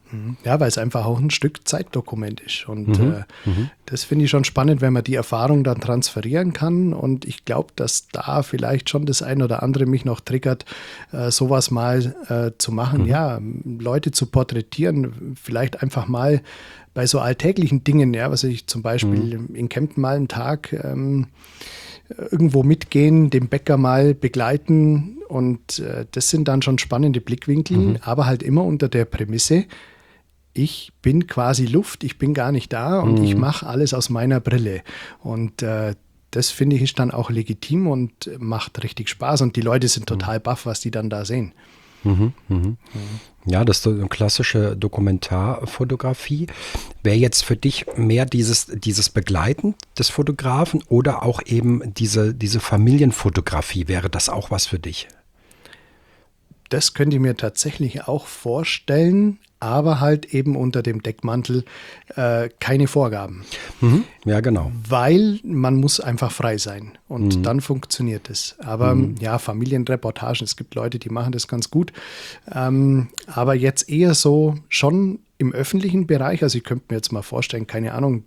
Ja, weil es einfach auch ein Stück Zeitdokument ist. Und das finde ich schon spannend, wenn man die Erfahrung dann transferieren kann. Und ich glaube, dass da vielleicht schon das ein oder andere mich noch triggert, sowas mal zu machen. Ja, Leute zu porträtieren, vielleicht einfach mal bei so alltäglichen Dingen, ja, was ich zum Beispiel in Kempten mal einen Tag irgendwo mitgehen, den Bäcker mal begleiten. Und das sind dann schon spannende Blickwinkel, aber halt immer unter der Prämisse, ich bin quasi Luft, ich bin gar nicht da und ich mache alles aus meiner Brille. Und das finde ich ist dann auch legitim und macht richtig Spaß. Und die Leute sind total baff, was die dann da sehen. Ja, das ist so eine klassische Dokumentarfotografie. Wäre jetzt für dich mehr dieses Begleiten des Fotografen oder auch eben diese Familienfotografie? Wäre das auch was für dich? Das könnte ich mir tatsächlich auch vorstellen, aber halt eben unter dem Deckmantel keine Vorgaben. Ja, genau. Weil man muss einfach frei sein und dann funktioniert es. Aber ja, Familienreportagen, es gibt Leute, die machen das ganz gut. Aber jetzt eher so schon im öffentlichen Bereich. Also ich könnte mir jetzt mal vorstellen, keine Ahnung,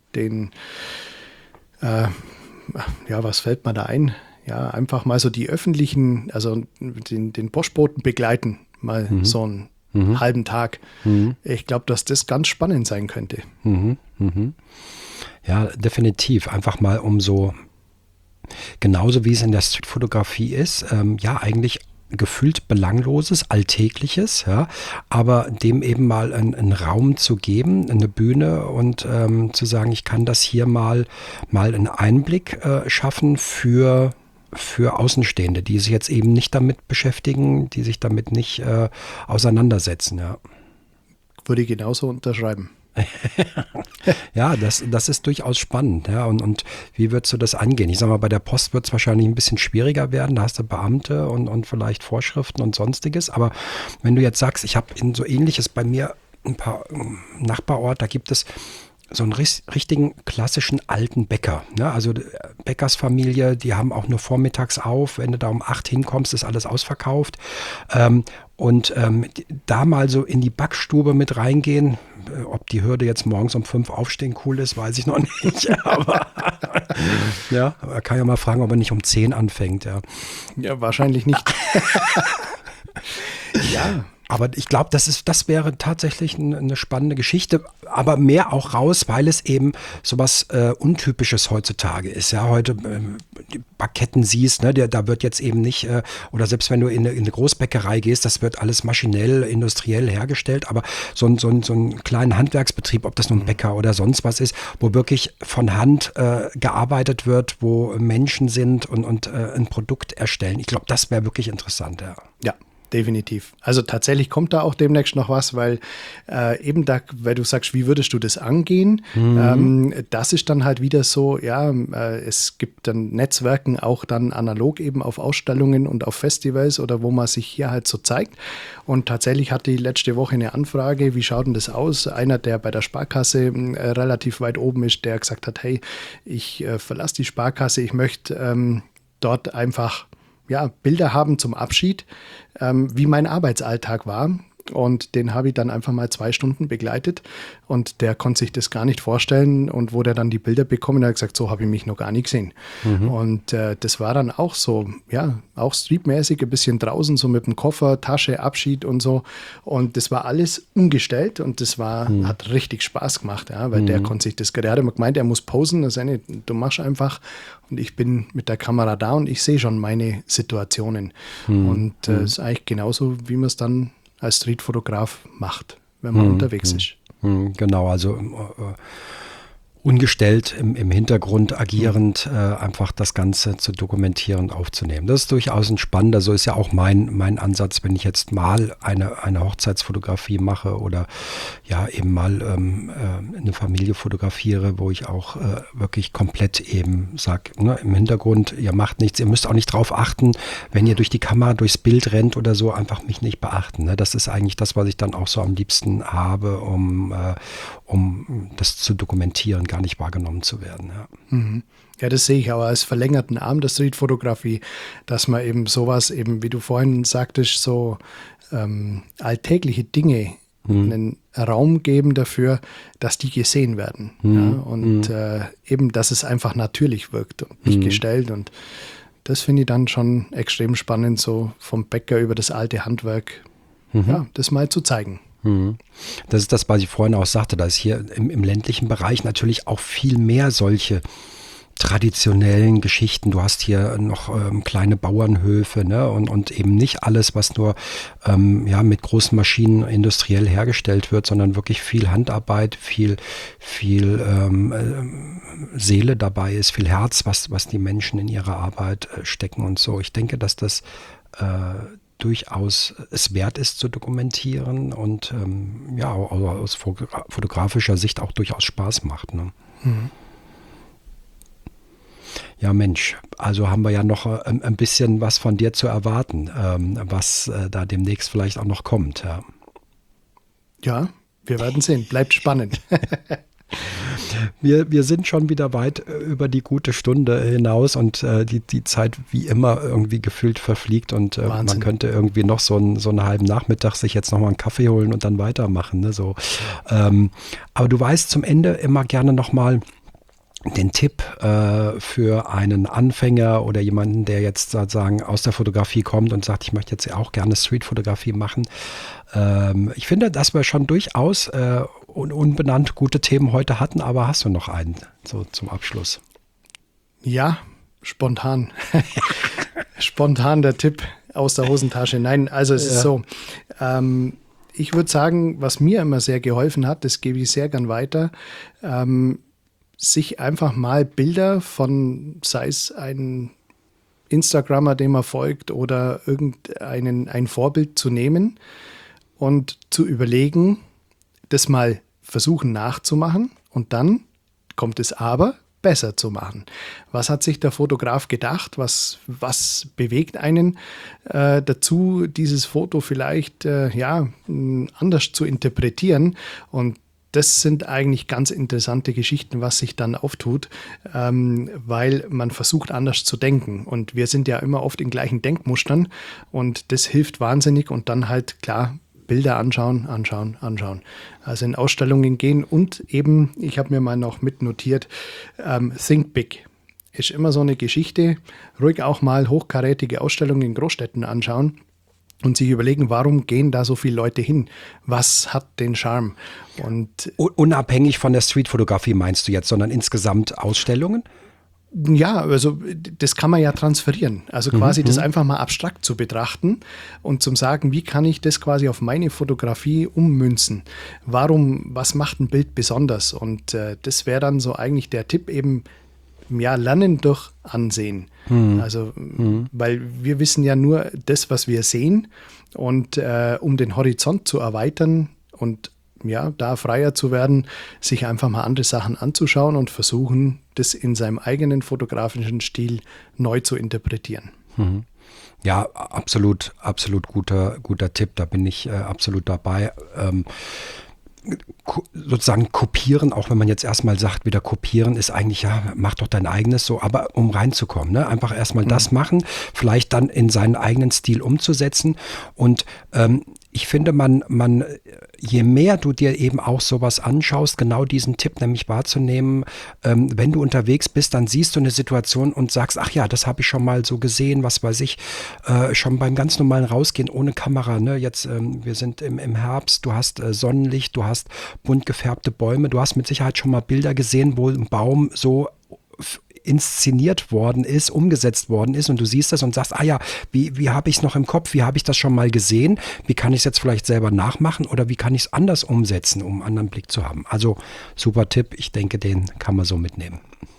was fällt mir da ein? Ja, einfach mal so die öffentlichen, also den Postboten begleiten, mal so einen halben Tag. Ich glaube, dass das ganz spannend sein könnte. Ja, definitiv. Einfach mal genauso wie es in der Streetfotografie ist, ja, eigentlich gefühlt Belangloses, Alltägliches, ja, aber dem eben mal einen Raum zu geben, eine Bühne und zu sagen, ich kann das hier mal einen Einblick schaffen für Außenstehende, die sich jetzt eben nicht damit beschäftigen, die sich damit nicht auseinandersetzen. Ja. Würde ich genauso unterschreiben. Ja, das ist durchaus spannend. Ja. Und wie würdest du das angehen? Ich sage mal, bei der Post wird es wahrscheinlich ein bisschen schwieriger werden. Da hast du Beamte und vielleicht Vorschriften und Sonstiges. Aber wenn du jetzt sagst, ich habe in so Ähnliches bei mir ein paar Nachbarort, da gibt es so einen richtigen klassischen alten Bäcker. Ne? Also Bäckersfamilie, die haben auch nur vormittags auf. Wenn du da um 8 hinkommst, ist alles ausverkauft. Da mal so in die Backstube mit reingehen, ob die Hürde jetzt morgens um 5 aufstehen cool ist, weiß ich noch nicht. Aber ja, man kann ja mal fragen, ob er nicht um 10 anfängt. Ja, ja, wahrscheinlich nicht. Ja. Aber ich glaube, das wäre tatsächlich eine spannende Geschichte, aber mehr auch raus, weil es eben sowas Untypisches heutzutage ist. Ja, heute die Baketten siehst, ne, da wird jetzt eben nicht, oder selbst wenn du in eine Großbäckerei gehst, das wird alles maschinell, industriell hergestellt, aber so einen kleinen Handwerksbetrieb, ob das nun ein Bäcker oder sonst was ist, wo wirklich von Hand gearbeitet wird, wo Menschen sind und ein Produkt erstellen. Ich glaube, das wäre wirklich interessant. Ja. Ja. Definitiv. Also tatsächlich kommt da auch demnächst noch was, weil eben da, weil du sagst, wie würdest du das angehen? Das ist dann halt wieder so, ja, es gibt dann Netzwerken auch dann analog eben auf Ausstellungen und auf Festivals oder wo man sich hier halt so zeigt. Und tatsächlich hatte ich letzte Woche eine Anfrage, wie schaut denn das aus? Einer, der bei der Sparkasse relativ weit oben ist, der gesagt hat, hey, ich verlasse die Sparkasse, ich möchte dort einfach Bilder haben zum Abschied, wie mein Arbeitsalltag war. Und den habe ich dann einfach mal 2 Stunden begleitet und der konnte sich das gar nicht vorstellen. Und wo der dann die Bilder bekommen hat, er gesagt, so habe ich mich noch gar nicht gesehen. Und das war dann auch so, ja, auch streetmäßig, ein bisschen draußen, so mit dem Koffer, Tasche, Abschied und so. Und das war alles umgestellt und das hat richtig Spaß gemacht, ja, weil der konnte sich das, der hat immer gemeint, er muss posen, das ist du machst einfach und ich bin mit der Kamera da und ich sehe schon meine Situationen. Und das ist eigentlich genauso, wie man es dann als Streetfotograf macht, wenn man unterwegs ist. Genau, also ungestellt im Hintergrund agierend, einfach das Ganze zu dokumentieren und aufzunehmen. Das ist durchaus ein spannender, so ist ja auch mein Ansatz, wenn ich jetzt mal eine Hochzeitsfotografie mache oder ja eben mal eine Familie fotografiere, wo ich auch wirklich komplett eben sage, ne, im Hintergrund, ihr macht nichts, ihr müsst auch nicht drauf achten, wenn ihr durch die Kamera, durchs Bild rennt oder so, einfach mich nicht beachten. Ne? Das ist eigentlich das, was ich dann auch so am liebsten habe, um das zu dokumentieren, gar nicht wahrgenommen zu werden. Ja. Ja, das sehe ich aber als verlängerten Arm der Streetfotografie, dass man eben sowas, eben wie du vorhin sagtest, so alltägliche Dinge einen Raum geben dafür, dass die gesehen werden. Ja, und eben, dass es einfach natürlich wirkt und nicht gestellt. Und das finde ich dann schon extrem spannend, so vom Bäcker über das alte Handwerk, ja, das mal zu zeigen. Das ist das, was ich vorhin auch sagte, dass hier im ländlichen Bereich natürlich auch viel mehr solche traditionellen Geschichten. Du hast hier noch kleine Bauernhöfe, ne? Und eben nicht alles, was nur mit großen Maschinen industriell hergestellt wird, sondern wirklich viel Handarbeit, viel Seele dabei ist, viel Herz, was die Menschen in ihre Arbeit stecken und so. Ich denke, dass das durchaus es wert ist zu dokumentieren und aus fotografischer Sicht auch durchaus Spaß macht. Ne? Ja, Mensch, also haben wir ja noch ein bisschen was von dir zu erwarten, was da demnächst vielleicht auch noch kommt. Ja, wir werden sehen. Bleibt spannend. Wir sind schon wieder weit über die gute Stunde hinaus und die Zeit wie immer irgendwie gefühlt verfliegt und man könnte irgendwie noch so einen halben Nachmittag sich jetzt nochmal einen Kaffee holen und dann weitermachen. Ne? So. Aber du weißt zum Ende immer gerne nochmal den Tipp für einen Anfänger oder jemanden, der jetzt sozusagen aus der Fotografie kommt und sagt, ich möchte jetzt auch gerne Streetfotografie machen. Ich finde, dass wir schon durchaus unbenannt gute Themen heute hatten, aber hast du noch einen so zum Abschluss? Ja, spontan. Spontan der Tipp aus der Hosentasche. Nein, also es ist so, ich würde sagen, was mir immer sehr geholfen hat, das gebe ich sehr gern weiter, sich einfach mal Bilder von, sei es ein Instagrammer, dem man folgt, oder ein Vorbild zu nehmen und zu überlegen, das mal versuchen nachzumachen und dann kommt es aber besser zu machen. Was hat sich der Fotograf gedacht? Was bewegt einen dazu, dieses Foto vielleicht anders zu interpretieren? Und das sind eigentlich ganz interessante Geschichten, was sich dann auftut, weil man versucht, anders zu denken. Und wir sind ja immer oft in gleichen Denkmustern und das hilft wahnsinnig. Und dann halt klar, Bilder anschauen. Also in Ausstellungen gehen und eben, ich habe mir mal noch mitnotiert, Think Big. Ist immer so eine Geschichte, ruhig auch mal hochkarätige Ausstellungen in Großstädten anschauen. Und sich überlegen, warum gehen da so viele Leute hin? Was hat den Charme? Und unabhängig von der Streetfotografie meinst du jetzt, sondern insgesamt Ausstellungen? Ja, also das kann man ja transferieren. Also quasi das einfach mal abstrakt zu betrachten und zum sagen, wie kann ich das quasi auf meine Fotografie ummünzen? Was macht ein Bild besonders? Und das wäre dann so eigentlich der Tipp eben, lernen durch Ansehen. Also, weil wir wissen ja nur das, was wir sehen und um den Horizont zu erweitern und da freier zu werden, sich einfach mal andere Sachen anzuschauen und versuchen, das in seinem eigenen fotografischen Stil neu zu interpretieren. Ja, absolut guter Tipp, da bin ich absolut dabei. Sozusagen kopieren, auch wenn man jetzt erstmal sagt, wieder kopieren ist eigentlich, mach doch dein eigenes so, aber um reinzukommen, ne? Einfach erstmal das machen, vielleicht dann in seinen eigenen Stil umzusetzen und ich finde, je mehr du dir eben auch sowas anschaust, genau diesen Tipp nämlich wahrzunehmen, wenn du unterwegs bist, dann siehst du eine Situation und sagst, ach ja, das habe ich schon mal so gesehen, was weiß ich, schon beim ganz normalen Rausgehen ohne Kamera, ne? Jetzt, wir sind im Herbst, du hast Sonnenlicht, du hast bunt gefärbte Bäume, du hast mit Sicherheit schon mal Bilder gesehen, wo ein Baum so inszeniert worden ist, umgesetzt worden ist und du siehst das und sagst, wie habe ich es noch im Kopf, wie habe ich das schon mal gesehen, wie kann ich es jetzt vielleicht selber nachmachen oder wie kann ich es anders umsetzen, um einen anderen Blick zu haben. Also super Tipp, ich denke, den kann man so mitnehmen.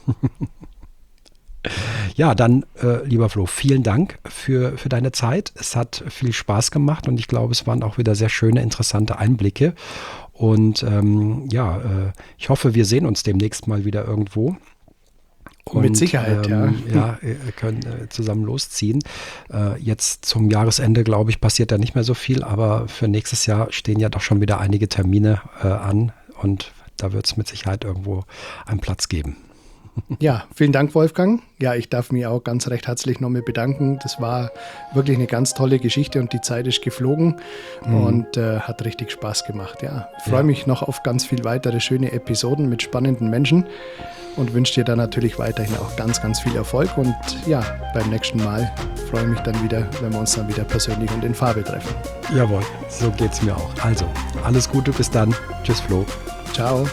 Ja, dann, lieber Flo, vielen Dank für deine Zeit. Es hat viel Spaß gemacht und ich glaube, es waren auch wieder sehr schöne, interessante Einblicke. Und ich hoffe, wir sehen uns demnächst mal wieder irgendwo. Und, mit Sicherheit, ja. Können zusammen losziehen. Jetzt zum Jahresende, glaube ich, passiert da nicht mehr so viel, aber für nächstes Jahr stehen ja doch schon wieder einige Termine an und da wird es mit Sicherheit irgendwo einen Platz geben. Ja, vielen Dank, Wolfgang. Ja, ich darf mich auch ganz recht herzlich nochmal bedanken. Das war wirklich eine ganz tolle Geschichte und die Zeit ist geflogen und hat richtig Spaß gemacht. Ja, freue mich noch auf ganz viel weitere schöne Episoden mit spannenden Menschen und wünsche dir dann natürlich weiterhin auch ganz, ganz viel Erfolg. Und ja, beim nächsten Mal freue ich mich dann wieder, wenn wir uns dann wieder persönlich und in Farbe treffen. Jawohl, so geht's mir auch. Also, alles Gute, bis dann. Tschüss, Flo. Ciao.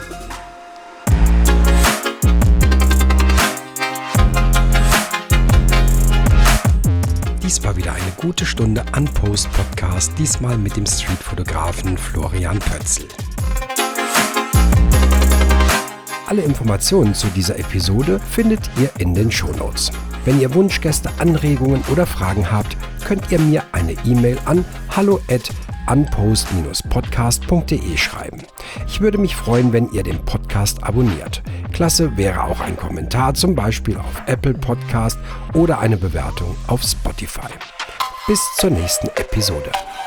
Dies war wieder eine gute Stunde Unpost-Podcast, diesmal mit dem Streetfotografen Florian Pötzl. Alle Informationen zu dieser Episode findet ihr in den Shownotes. Wenn ihr Wunschgäste, Anregungen oder Fragen habt, könnt ihr mir eine E-Mail an hallo@unpost-podcast.de schreiben. Ich würde mich freuen, wenn ihr den Podcast abonniert. Klasse wäre auch ein Kommentar, zum Beispiel auf Apple Podcast oder eine Bewertung auf Spotify. Bis zur nächsten Episode.